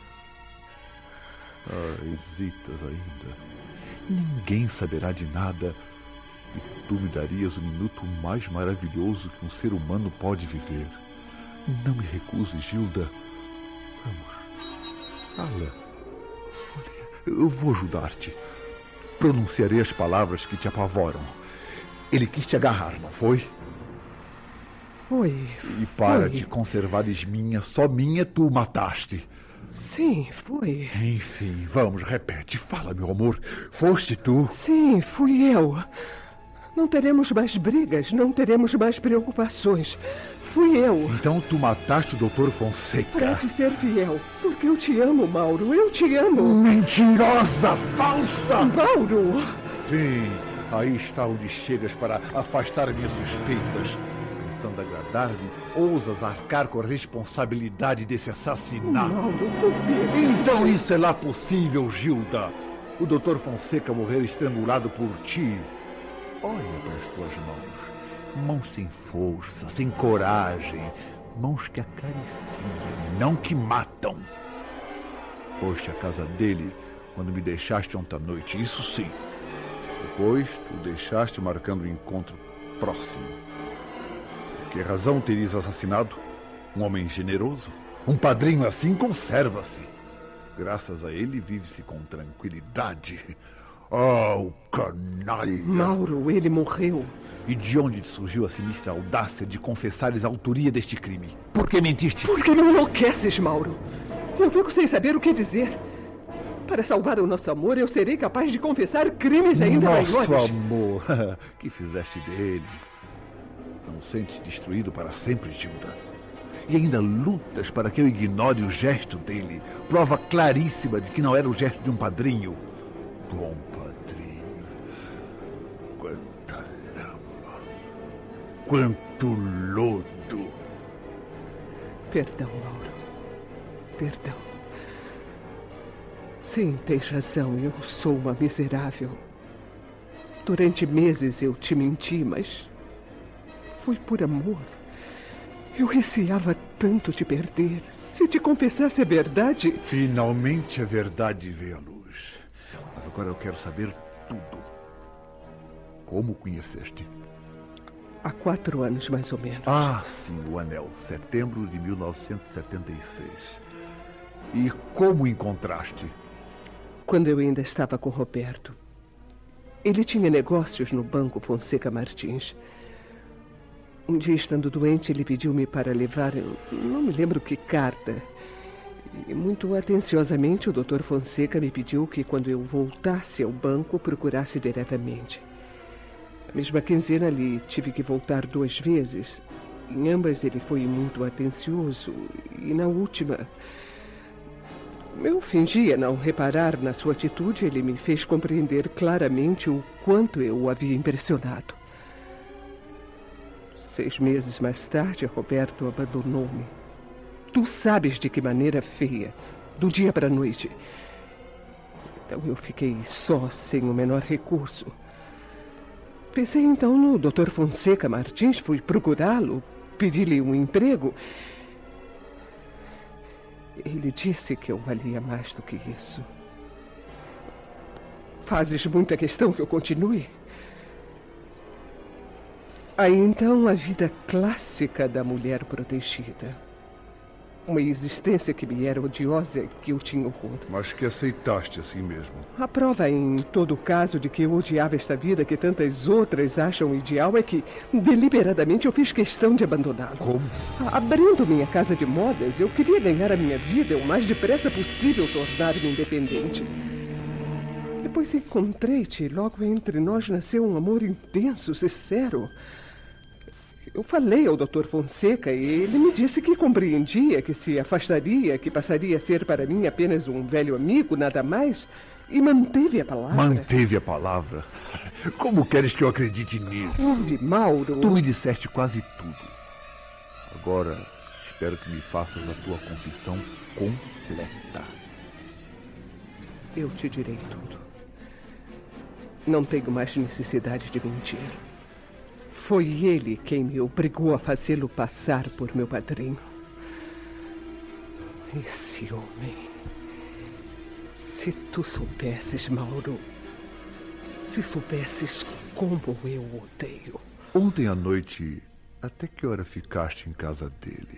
Hesitas ainda. Ninguém saberá de nada e tu me darias o minuto mais maravilhoso que um ser humano pode viver. Não me recuses, Gilda. Vamos, fala. Olha, eu vou ajudar-te. Pronunciarei as palavras que te apavoram. Ele quis te agarrar, não foi? Foi. E para te conservares minha, só minha, tu o mataste. Sim, foi. Enfim, vamos, repete. Fala, meu amor. Foste tu? Sim, fui eu. Não teremos mais brigas, não teremos mais preocupações. Fui eu. Então tu mataste o Dr. Fonseca. Para te ser fiel. Porque eu te amo, Mauro. Eu te amo. Mentirosa! Falsa! Mauro! Sim, aí está onde chegas para afastar minhas suspeitas. Pensando agradar-me, ousas arcar com a responsabilidade desse assassinato. Mauro, por quê? Então isso é lá possível, Gilda. O Dr. Fonseca morrer estrangulado por ti. Olha para as tuas mãos. Mãos sem força, sem coragem. Mãos que acariciam, não que matam. Foste à casa dele quando me deixaste ontem à noite, isso sim. Depois, tu o deixaste marcando um encontro próximo. Por que razão terias assassinado um homem generoso? Um padrinho assim conserva-se. Graças a ele, vive-se com tranquilidade. Oh, o canalha! Mauro, ele morreu. E de onde te surgiu a sinistra audácia de confessares a autoria deste crime? Por que mentiste? Por que não enlouqueces, Mauro? Eu fico sem saber o que dizer. Para salvar o nosso amor, eu serei capaz de confessar crimes ainda maiores. Nosso amor, que fizeste dele? Não sentes destruído para sempre, Gilda? E ainda lutas para que eu ignore o gesto dele. Prova claríssima de que não era o gesto de um padrinho. Bom padrinho. Quanta lama. Quanto lodo. Perdão, Mauro. Perdão. Sim, tens razão. Eu sou uma miserável. Durante meses eu te menti, mas foi por amor. Eu receava tanto te perder. Se te confessasse a verdade... Finalmente a verdade veio à luz. Mas agora eu quero saber tudo. Como o conheceste? Há 4 anos, mais ou menos. Ah, sim, o anel. Setembro de 1976. E como o encontraste? Quando eu ainda estava com Roberto. Ele tinha negócios no Banco Fonseca Martins. Um dia, estando doente, ele pediu-me para levar, não me lembro que carta. E muito atenciosamente o Dr. Fonseca me pediu que, quando eu voltasse ao banco, procurasse diretamente. Na mesma quinzena ali, tive que voltar 2 vezes. Em ambas ele foi muito atencioso. E na última, eu fingia não reparar na sua atitude. Ele me fez compreender claramente o quanto eu o havia impressionado. 6 meses mais tarde, Roberto abandonou-me. Tu sabes de que maneira feia, do dia para a noite. Então eu fiquei só, sem o menor recurso. Pensei então no Dr. Fonseca Martins, fui procurá-lo, pedi-lhe um emprego. Ele disse que eu valia mais do que isso. Fazes muita questão que eu continue? Aí então a vida clássica da mulher protegida. Uma existência que me era odiosa e que eu tinha horror. Mas que aceitaste assim mesmo. A prova, em todo caso, de que eu odiava esta vida que tantas outras acham ideal é que, deliberadamente, eu fiz questão de abandoná-lo. Como? Abrindo minha casa de modas, eu queria ganhar a minha vida o mais depressa possível, tornar-me independente. Depois encontrei-te e logo entre nós nasceu um amor intenso, sincero. Eu falei ao Dr. Fonseca e ele me disse que compreendia, que se afastaria, que passaria a ser para mim apenas um velho amigo, nada mais, e manteve a palavra. Manteve a palavra? Como queres que eu acredite nisso? Ouve, Mauro. Tu me disseste quase tudo. Agora, espero que me faças a tua confissão completa. Eu te direi tudo. Não tenho mais necessidade de mentir. Foi ele quem me obrigou a fazê-lo passar por meu padrinho. Esse homem. Se tu soubesses, Mauro. Se soubesses como eu o odeio. Ontem à noite, até que hora ficaste em casa dele?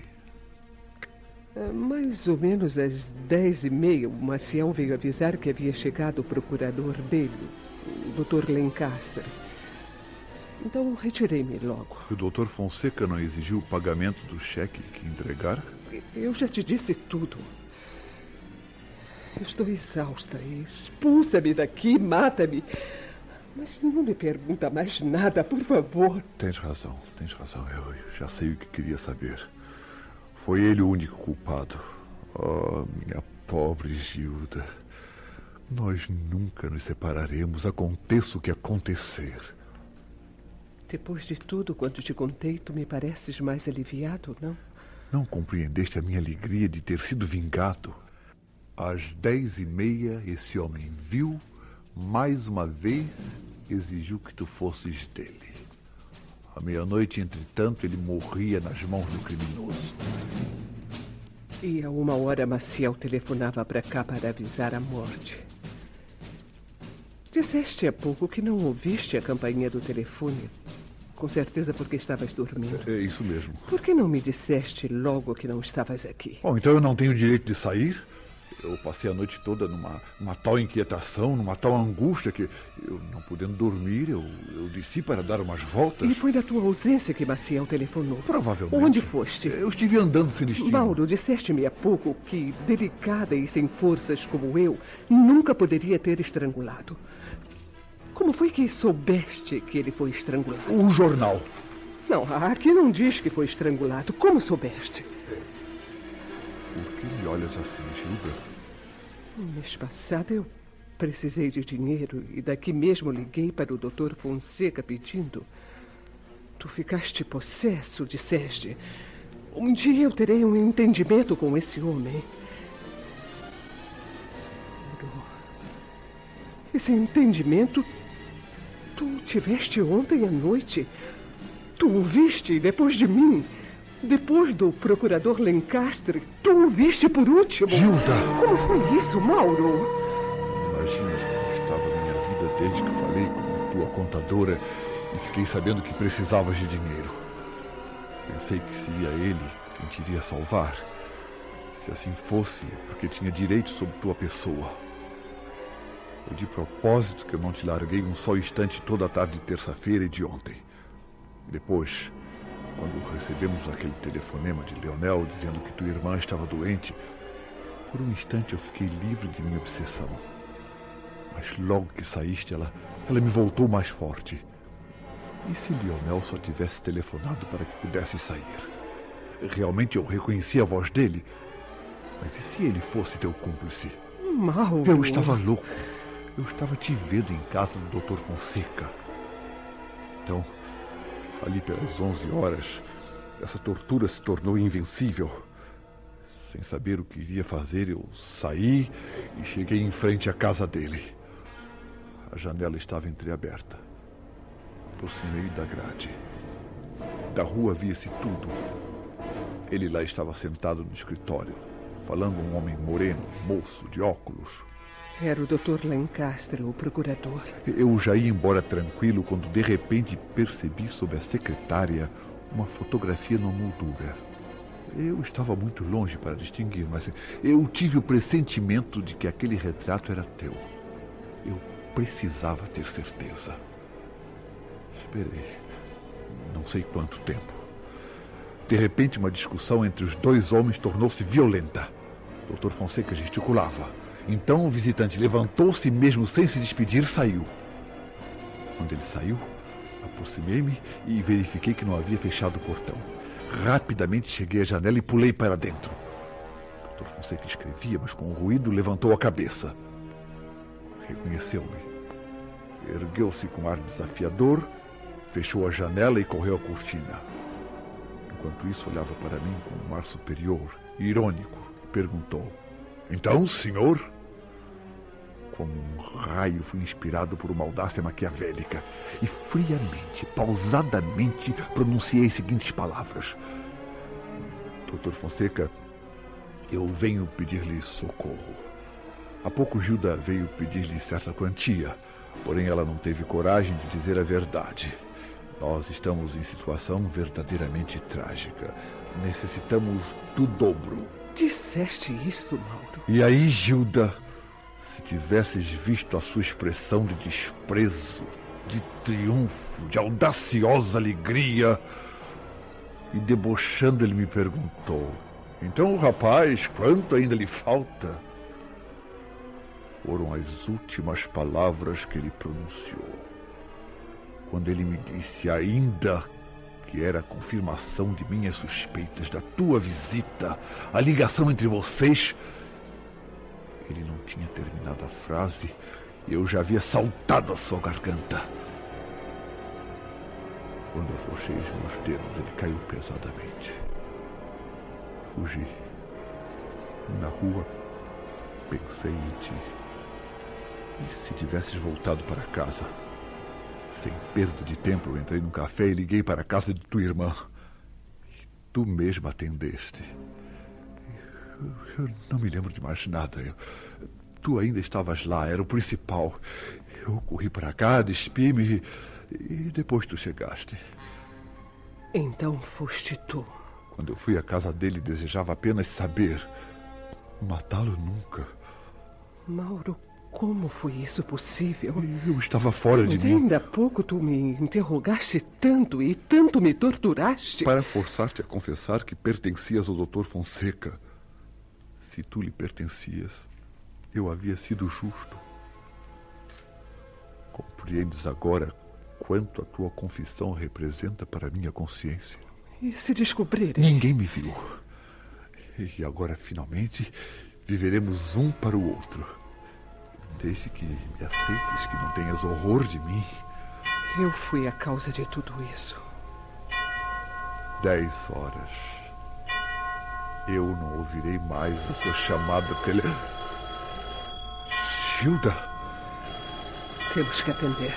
Mais ou menos às 10h30, o Maciel veio avisar que havia chegado o procurador dele, o Dr. Lancaster. Então retirei-me logo. E o Dr. Fonseca não exigiu o pagamento do cheque que entregara? Eu já te disse tudo. Eu estou exausta. Expulsa-me daqui, mata-me. Mas não me pergunta mais nada, por favor. Tens razão. Eu já sei o que queria saber. Foi ele o único culpado. Oh, minha pobre Gilda. Nós nunca nos separaremos, aconteça o que acontecer. Depois de tudo quanto te contei, tu me pareces mais aliviado, não? Não compreendeste a minha alegria de ter sido vingado. Às 10h30, esse homem viu, mais uma vez, exigiu que tu fosses dele. À meia-noite, entretanto, ele morria nas mãos do criminoso. E a 1 hora Maciel telefonava para cá para avisar a morte. Disseste há pouco que não ouviste a campainha do telefone. Com certeza porque estavas dormindo. É isso mesmo. Por que não me disseste logo que não estavas aqui? Bom, então eu não tenho direito de sair? Eu passei a noite toda numa tal inquietação, numa tal angústia que, eu não podendo dormir, eu desci para dar umas voltas. E foi da tua ausência que Maciel telefonou? Provavelmente. Onde foste? Eu estive andando sem destino. Mauro, disseste-me há pouco que, delicada e sem forças como eu, nunca poderia ter estrangulado. Como foi que soubeste que ele foi estrangulado? O jornal. Não, aqui não diz que foi estrangulado. Como soubeste? Por que me olhas assim, Gilda? No mês passado eu precisei de dinheiro e daqui mesmo liguei para o Dr. Fonseca pedindo. Tu ficaste possesso, disseste. Um dia eu terei um entendimento com esse homem. Esse entendimento tu tiveste ontem à noite. Tu o viste depois de mim. Depois do procurador Lencastre, tu o viste por último. Gilda! Como foi isso, Mauro? Imaginas como estava a minha vida desde que falei com a tua contadora e fiquei sabendo que precisavas de dinheiro. Pensei que seria ele quem te iria salvar. Se assim fosse, porque tinha direito sobre tua pessoa. Foi de propósito que eu não te larguei um só instante toda a tarde de terça-feira e de ontem. Depois, quando recebemos aquele telefonema de Leonel dizendo que tua irmã estava doente, por um instante eu fiquei livre de minha obsessão. Mas logo que saíste, ela me voltou mais forte. E se Leonel só tivesse telefonado para que pudesse sair? Realmente eu reconheci a voz dele. Mas e se ele fosse teu cúmplice? Mauro! Eu estava louco. Eu estava te vendo em casa do Dr. Fonseca. Então, ali pelas 11 horas, essa tortura se tornou invencível. Sem saber o que iria fazer, eu saí e cheguei em frente à casa dele. A janela estava entreaberta. Aproximei da grade. Da rua via-se tudo. Ele lá estava sentado no escritório, falando um homem moreno, moço, de óculos. Era o Dr. Lencastre, o procurador. Eu já ia embora tranquilo quando de repente percebi sob a secretária uma fotografia numa moldura. Eu estava muito longe para distinguir, mas eu tive o pressentimento de que aquele retrato era teu. Eu precisava ter certeza. Esperei. Não sei quanto tempo. De repente, uma discussão entre os dois homens tornou-se violenta. O Dr. Fonseca gesticulava. Então o visitante levantou-se e, mesmo sem se despedir, saiu. Quando ele saiu, aproximei-me e verifiquei que não havia fechado o portão. Rapidamente cheguei à janela e pulei para dentro. O Dr. Fonseca escrevia, mas com um ruído levantou a cabeça. Reconheceu-me. Ergueu-se com ar desafiador, fechou a janela e correu a cortina. Enquanto isso, olhava para mim com um ar superior, irônico, e perguntou: "Então, senhor?" Como um raio, fui inspirado por uma audácia maquiavélica e friamente, pausadamente, pronunciei as seguintes palavras: "Dr. Fonseca, eu venho pedir-lhe socorro. Há pouco Gilda veio pedir-lhe certa quantia, porém ela não teve coragem de dizer a verdade. Nós estamos em situação verdadeiramente trágica. Necessitamos do dobro." Disseste isto, Mauro? E aí, Gilda, se tivesses visto a sua expressão de desprezo, de triunfo, de audaciosa alegria, e debochando ele me perguntou: "Então, rapaz, quanto ainda lhe falta?" Foram as últimas palavras que ele pronunciou. Quando ele me disse ainda, que era a confirmação de minhas suspeitas, da tua visita, a ligação entre vocês, ele não tinha terminado a frase e eu já havia saltado a sua garganta. Quando afrouxei os meus dedos, ele caiu pesadamente. Fugi. Na rua, pensei em ti. E se tivesses voltado para casa? Sem perda de tempo, eu entrei num café e liguei para a casa de tua irmã. E tu mesma atendeste. Eu não me lembro de mais nada. Tu ainda estavas lá, era o principal. Eu corri para cá, despi-me e depois tu chegaste. Então foste tu. Quando eu fui à casa dele, desejava apenas saber. Matá-lo nunca. Mauro, como foi isso possível? Eu estava fora de Mas mim. ainda há pouco tu me interrogaste tanto e tanto me torturaste. Para forçar-te a confessar que pertencias ao Dr. Fonseca. Se tu lhe pertencias, eu havia sido justo. Compreendes agora quanto a tua confissão representa para a minha consciência? E se descobrirem? Ninguém me viu. E agora, finalmente, viveremos um para o outro. Desde que me aceites, que não tenhas horror de mim. Eu fui a causa de tudo isso. 10 horas. Eu não ouvirei mais a sua chamada Gilda! Temos que atender.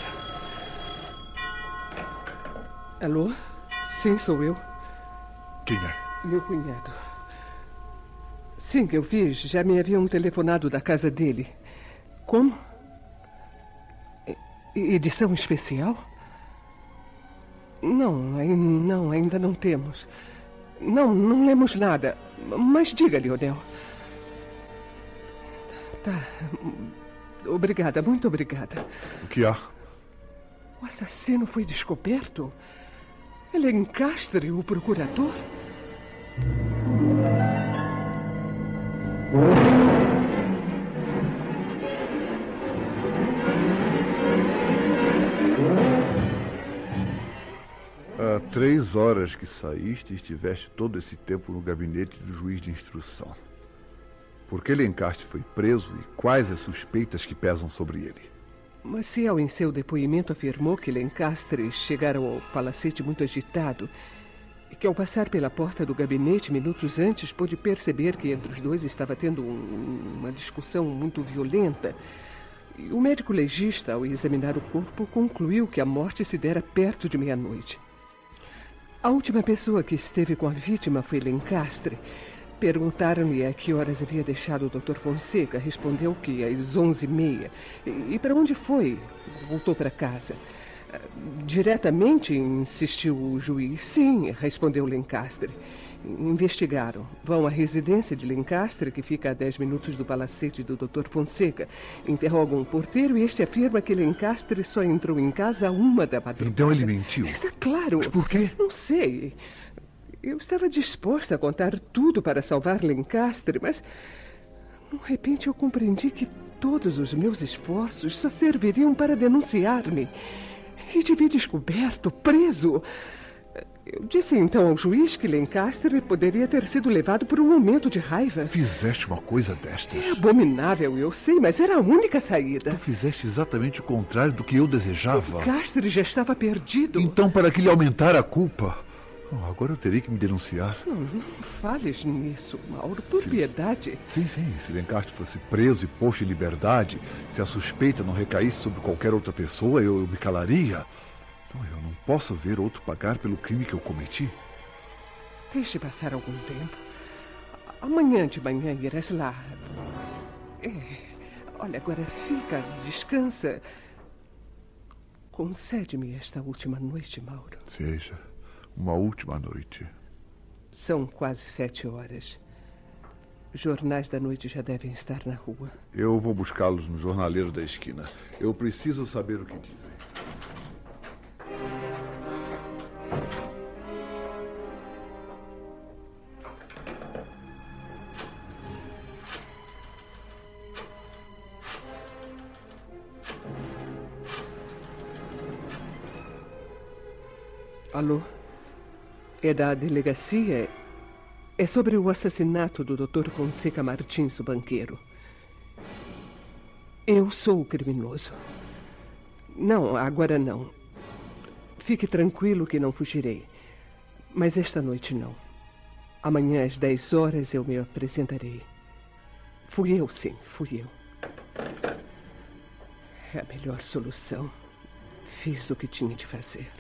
Alô? Sim, sou eu. Quem é? Meu cunhado. Sim, eu vi. Já me haviam telefonado da casa dele. Como? Edição especial? Não, ainda não temos. Não lemos nada. Mas diga, Lionel. Tá. Obrigada, muito obrigada. O que há? O assassino foi descoberto? Lencastre, o procurador? Há 3 horas que saíste e estiveste todo esse tempo no gabinete do juiz de instrução. Por que Lencastre foi preso e quais as suspeitas que pesam sobre ele? Maciel, em seu depoimento, afirmou que Lencastre chegara ao palacete muito agitado e que, ao passar pela porta do gabinete minutos antes, pôde perceber que entre os dois estava tendo uma discussão muito violenta. E o médico legista, ao examinar o corpo, concluiu que a morte se dera perto de meia-noite. A última pessoa que esteve com a vítima foi Lencastre. Perguntaram-lhe a que horas havia deixado o Dr. Fonseca. Respondeu que às 11h30. E para onde foi? Voltou para casa. Diretamente, insistiu o juiz. Sim, respondeu Lencastre. Investigaram. Vão à residência de Lencastre, que fica a 10 minutos do palacete do Dr. Fonseca. Interrogam o porteiro e este afirma que Lencastre só entrou em casa à 1h da madrugada. Então ele mentiu? Está claro. Mas por quê? Não sei. Eu estava disposta a contar tudo para salvar Lencastre, mas de repente eu compreendi que todos os meus esforços só serviriam para denunciar-me. E te vi descoberto, preso. Eu disse então ao juiz que Lencastre poderia ter sido levado por um momento de raiva. Fizeste uma coisa destas? É abominável, eu sei, mas era a única saída. Tu fizeste exatamente o contrário do que eu desejava. Lencastre já estava perdido. Então, para que lhe aumentar a culpa? Agora eu terei que me denunciar. Não fales nisso, Mauro, por piedade. Sim. Se Lencastre fosse preso e posto em liberdade, se a suspeita não recaísse sobre qualquer outra pessoa, eu me calaria. Eu não posso ver outro pagar pelo crime que eu cometi. Deixe passar algum tempo. Amanhã de manhã irás lá. Olha, agora fica, descansa. Concede-me esta última noite, Mauro. Seja. Uma última noite. São quase 7 horas. Jornais da noite já devem estar na rua. Eu vou buscá-los no jornaleiro da esquina. Eu preciso saber o que dizem. Alô? É da delegacia? É sobre o assassinato do Dr. Fonseca Martins, o banqueiro. Eu sou o criminoso. Não, agora não. Fique tranquilo que não fugirei. Mas esta noite não. Amanhã às 10 horas eu me apresentarei. Fui eu, sim, fui eu. É a melhor solução. Fiz o que tinha de fazer.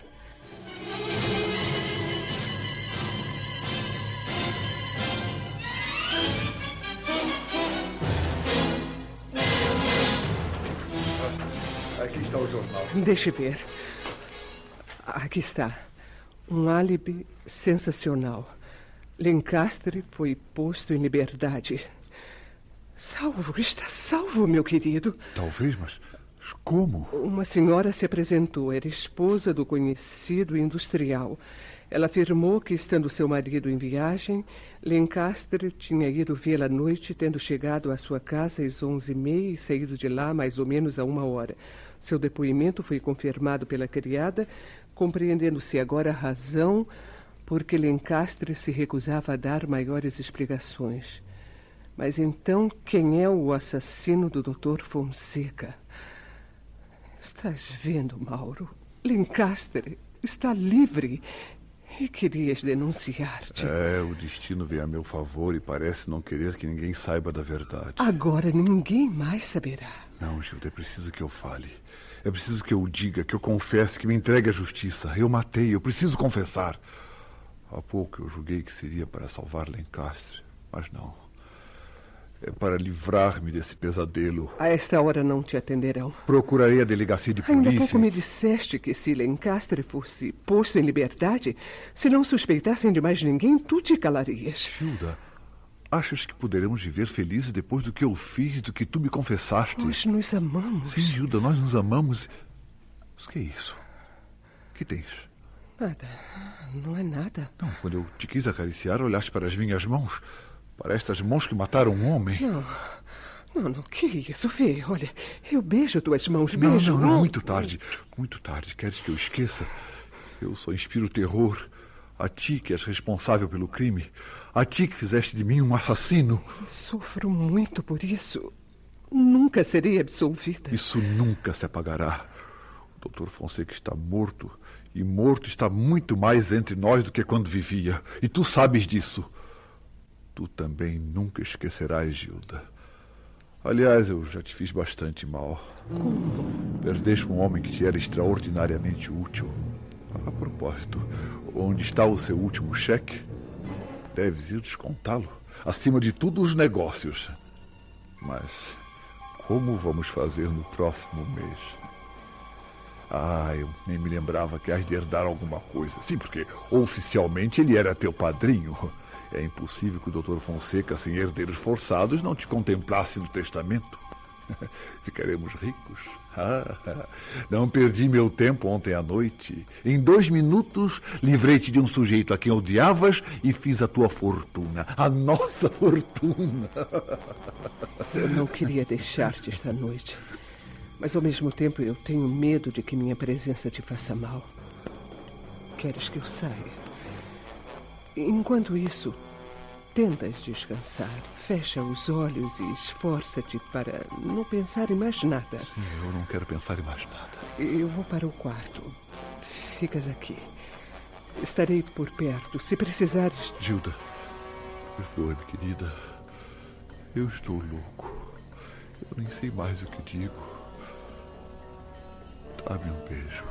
Aqui está o jornal. Deixe ver. Aqui está. Um álibi sensacional. Lencastre foi posto em liberdade. Salvo, está salvo, meu querido. Talvez, mas como? Uma senhora se apresentou, era esposa do conhecido industrial. Ela afirmou que, estando seu marido em viagem, Lencastre tinha ido vê-la à noite, tendo chegado à sua casa às 11h30 e saído de lá mais ou menos a 1h. Seu depoimento foi confirmado pela criada, compreendendo-se agora a razão porque Lencastre se recusava a dar maiores explicações. Mas então, quem é o assassino do Dr. Fonseca? Estás vendo, Mauro? Lencastre está livre e querias denunciar-te. O destino vem a meu favor e parece não querer que ninguém saiba da verdade. Agora ninguém mais saberá. Não, Gilda, é preciso que eu fale. É preciso que eu diga, que eu confesse, que me entregue à justiça. Eu matei, eu preciso confessar. Há pouco eu julguei que seria para salvar Lencastre, mas não. É para livrar-me desse pesadelo. A esta hora não te atenderão. Procurarei a delegacia de polícia. Ainda há pouco me disseste que se Lencastre fosse posto em liberdade, se não suspeitassem de mais ninguém, tu te calarias. Gilda, achas que poderemos viver felizes depois do que eu fiz, do que tu me confessaste? Nós nos amamos. Sim, Gilda, nós nos amamos. Mas o que é isso? O que tens? Nada. Não é nada. Não, quando eu te quis acariciar, olhaste para as minhas mãos. Para estas mãos que mataram um homem. Não, que isso? Vê, olha, eu beijo tuas mãos, beijo. Não, muito tarde. Muito tarde. Queres que eu esqueça? Eu só inspiro terror. A ti que és responsável pelo crime. A ti que fizeste de mim um assassino. Sofro muito por isso. Nunca serei absolvida. Isso nunca se apagará. O Dr. Fonseca está morto. E morto está muito mais entre nós do que quando vivia. E tu sabes disso. Tu também nunca esquecerás, Gilda. Aliás, eu já te fiz bastante mal. Como? Perdeste um homem que te era extraordinariamente útil. A propósito, onde está o seu último cheque? Deves ir descontá-lo. Acima de tudo, os negócios. Mas como vamos fazer no próximo mês? Eu nem me lembrava que has de herdar alguma coisa. Sim, porque oficialmente ele era teu padrinho. É impossível que o Dr. Fonseca, sem herdeiros forçados, não te contemplasse no testamento. Ficaremos ricos. Não perdi meu tempo ontem à noite. Em 2 minutos, livrei-te de um sujeito a quem odiavas e fiz a tua fortuna. A nossa fortuna. Eu não queria deixar-te esta noite. Mas, ao mesmo tempo, eu tenho medo de que minha presença te faça mal. Queres que eu saia? Enquanto isso, tentas descansar. Fecha os olhos e esforça-te para não pensar em mais nada. Sim, eu não quero pensar em mais nada. Eu vou para o quarto. Ficas aqui. Estarei por perto, se precisares. Gilda, perdoa-me, querida. Eu estou louco. Eu nem sei mais o que digo. Dá-me um beijo.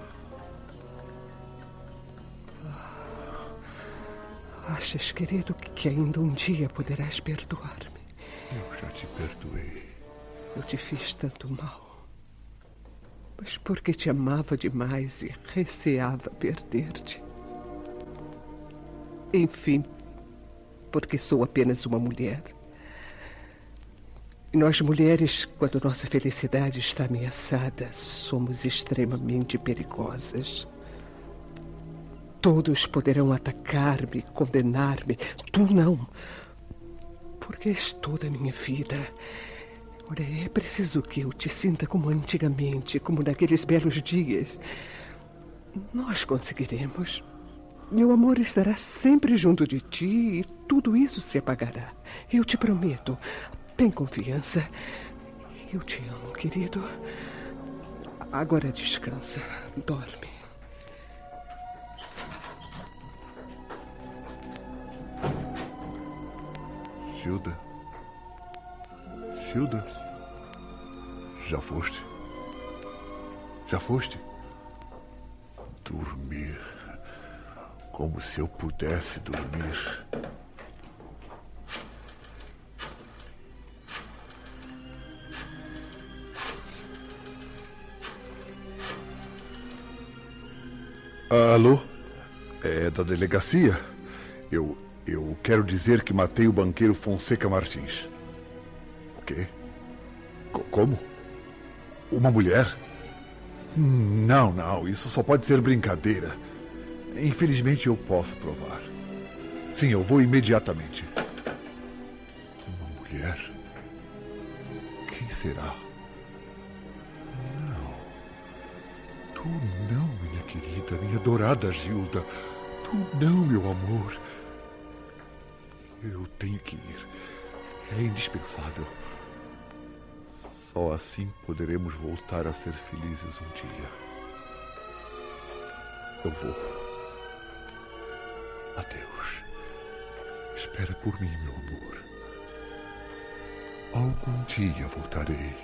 Achas, querido, que ainda um dia poderás perdoar-me? Eu já te perdoei. Eu te fiz tanto mal. Mas porque te amava demais e receava perder-te. Enfim, porque sou apenas uma mulher. E nós mulheres, quando nossa felicidade está ameaçada, somos extremamente perigosas. Todos poderão atacar-me, condenar-me. Tu não. Porque és toda a minha vida. Olha, é preciso que eu te sinta como antigamente, como naqueles belos dias. Nós conseguiremos. Meu amor estará sempre junto de ti e tudo isso se apagará. Eu te prometo. Tem confiança. Eu te amo, querido. Agora descansa. Dorme. Gilda? Gilda? Já foste? Já foste? Dormir. Como se eu pudesse dormir. Alô? É da delegacia? Eu quero dizer que matei o banqueiro Fonseca Martins. O quê? Como? Uma mulher? Não, isso só pode ser brincadeira. Infelizmente eu posso provar. Sim, eu vou imediatamente. Uma mulher? Quem será? Não. Tu não, minha querida, minha dourada Gilda. Tu não, meu amor. Eu tenho que ir. É indispensável. Só assim poderemos voltar a ser felizes um dia. Eu vou. Adeus. Espera por mim, meu amor. Algum dia voltarei.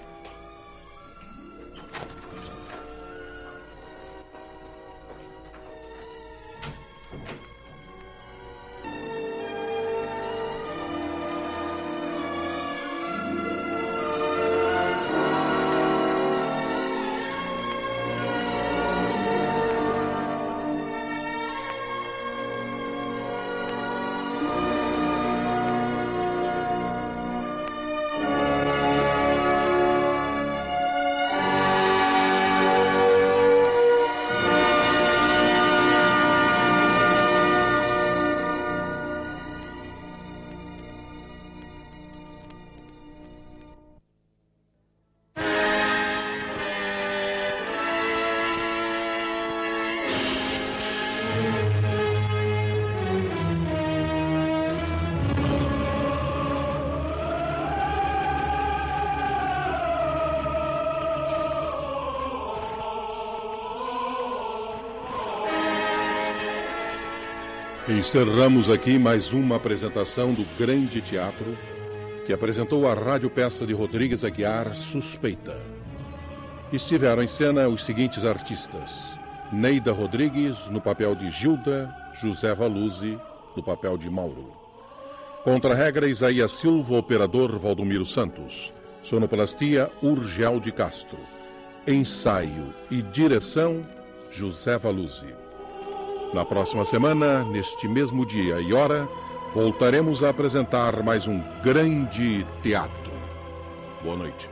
Encerramos aqui mais uma apresentação do Grande Teatro, que apresentou a radiopeça de Rodrigues Aguiar, Suspeita. Estiveram em cena os seguintes artistas: Neida Rodrigues, no papel de Gilda; José Valuzzi, no papel de Mauro. Contra-regra, Isaías Silva, operador Valdomiro Santos. Sonoplastia, Urgel de Castro. Ensaio e direção, José Valuzzi. Na próxima semana, neste mesmo dia e hora, voltaremos a apresentar mais um Grande Teatro. Boa noite.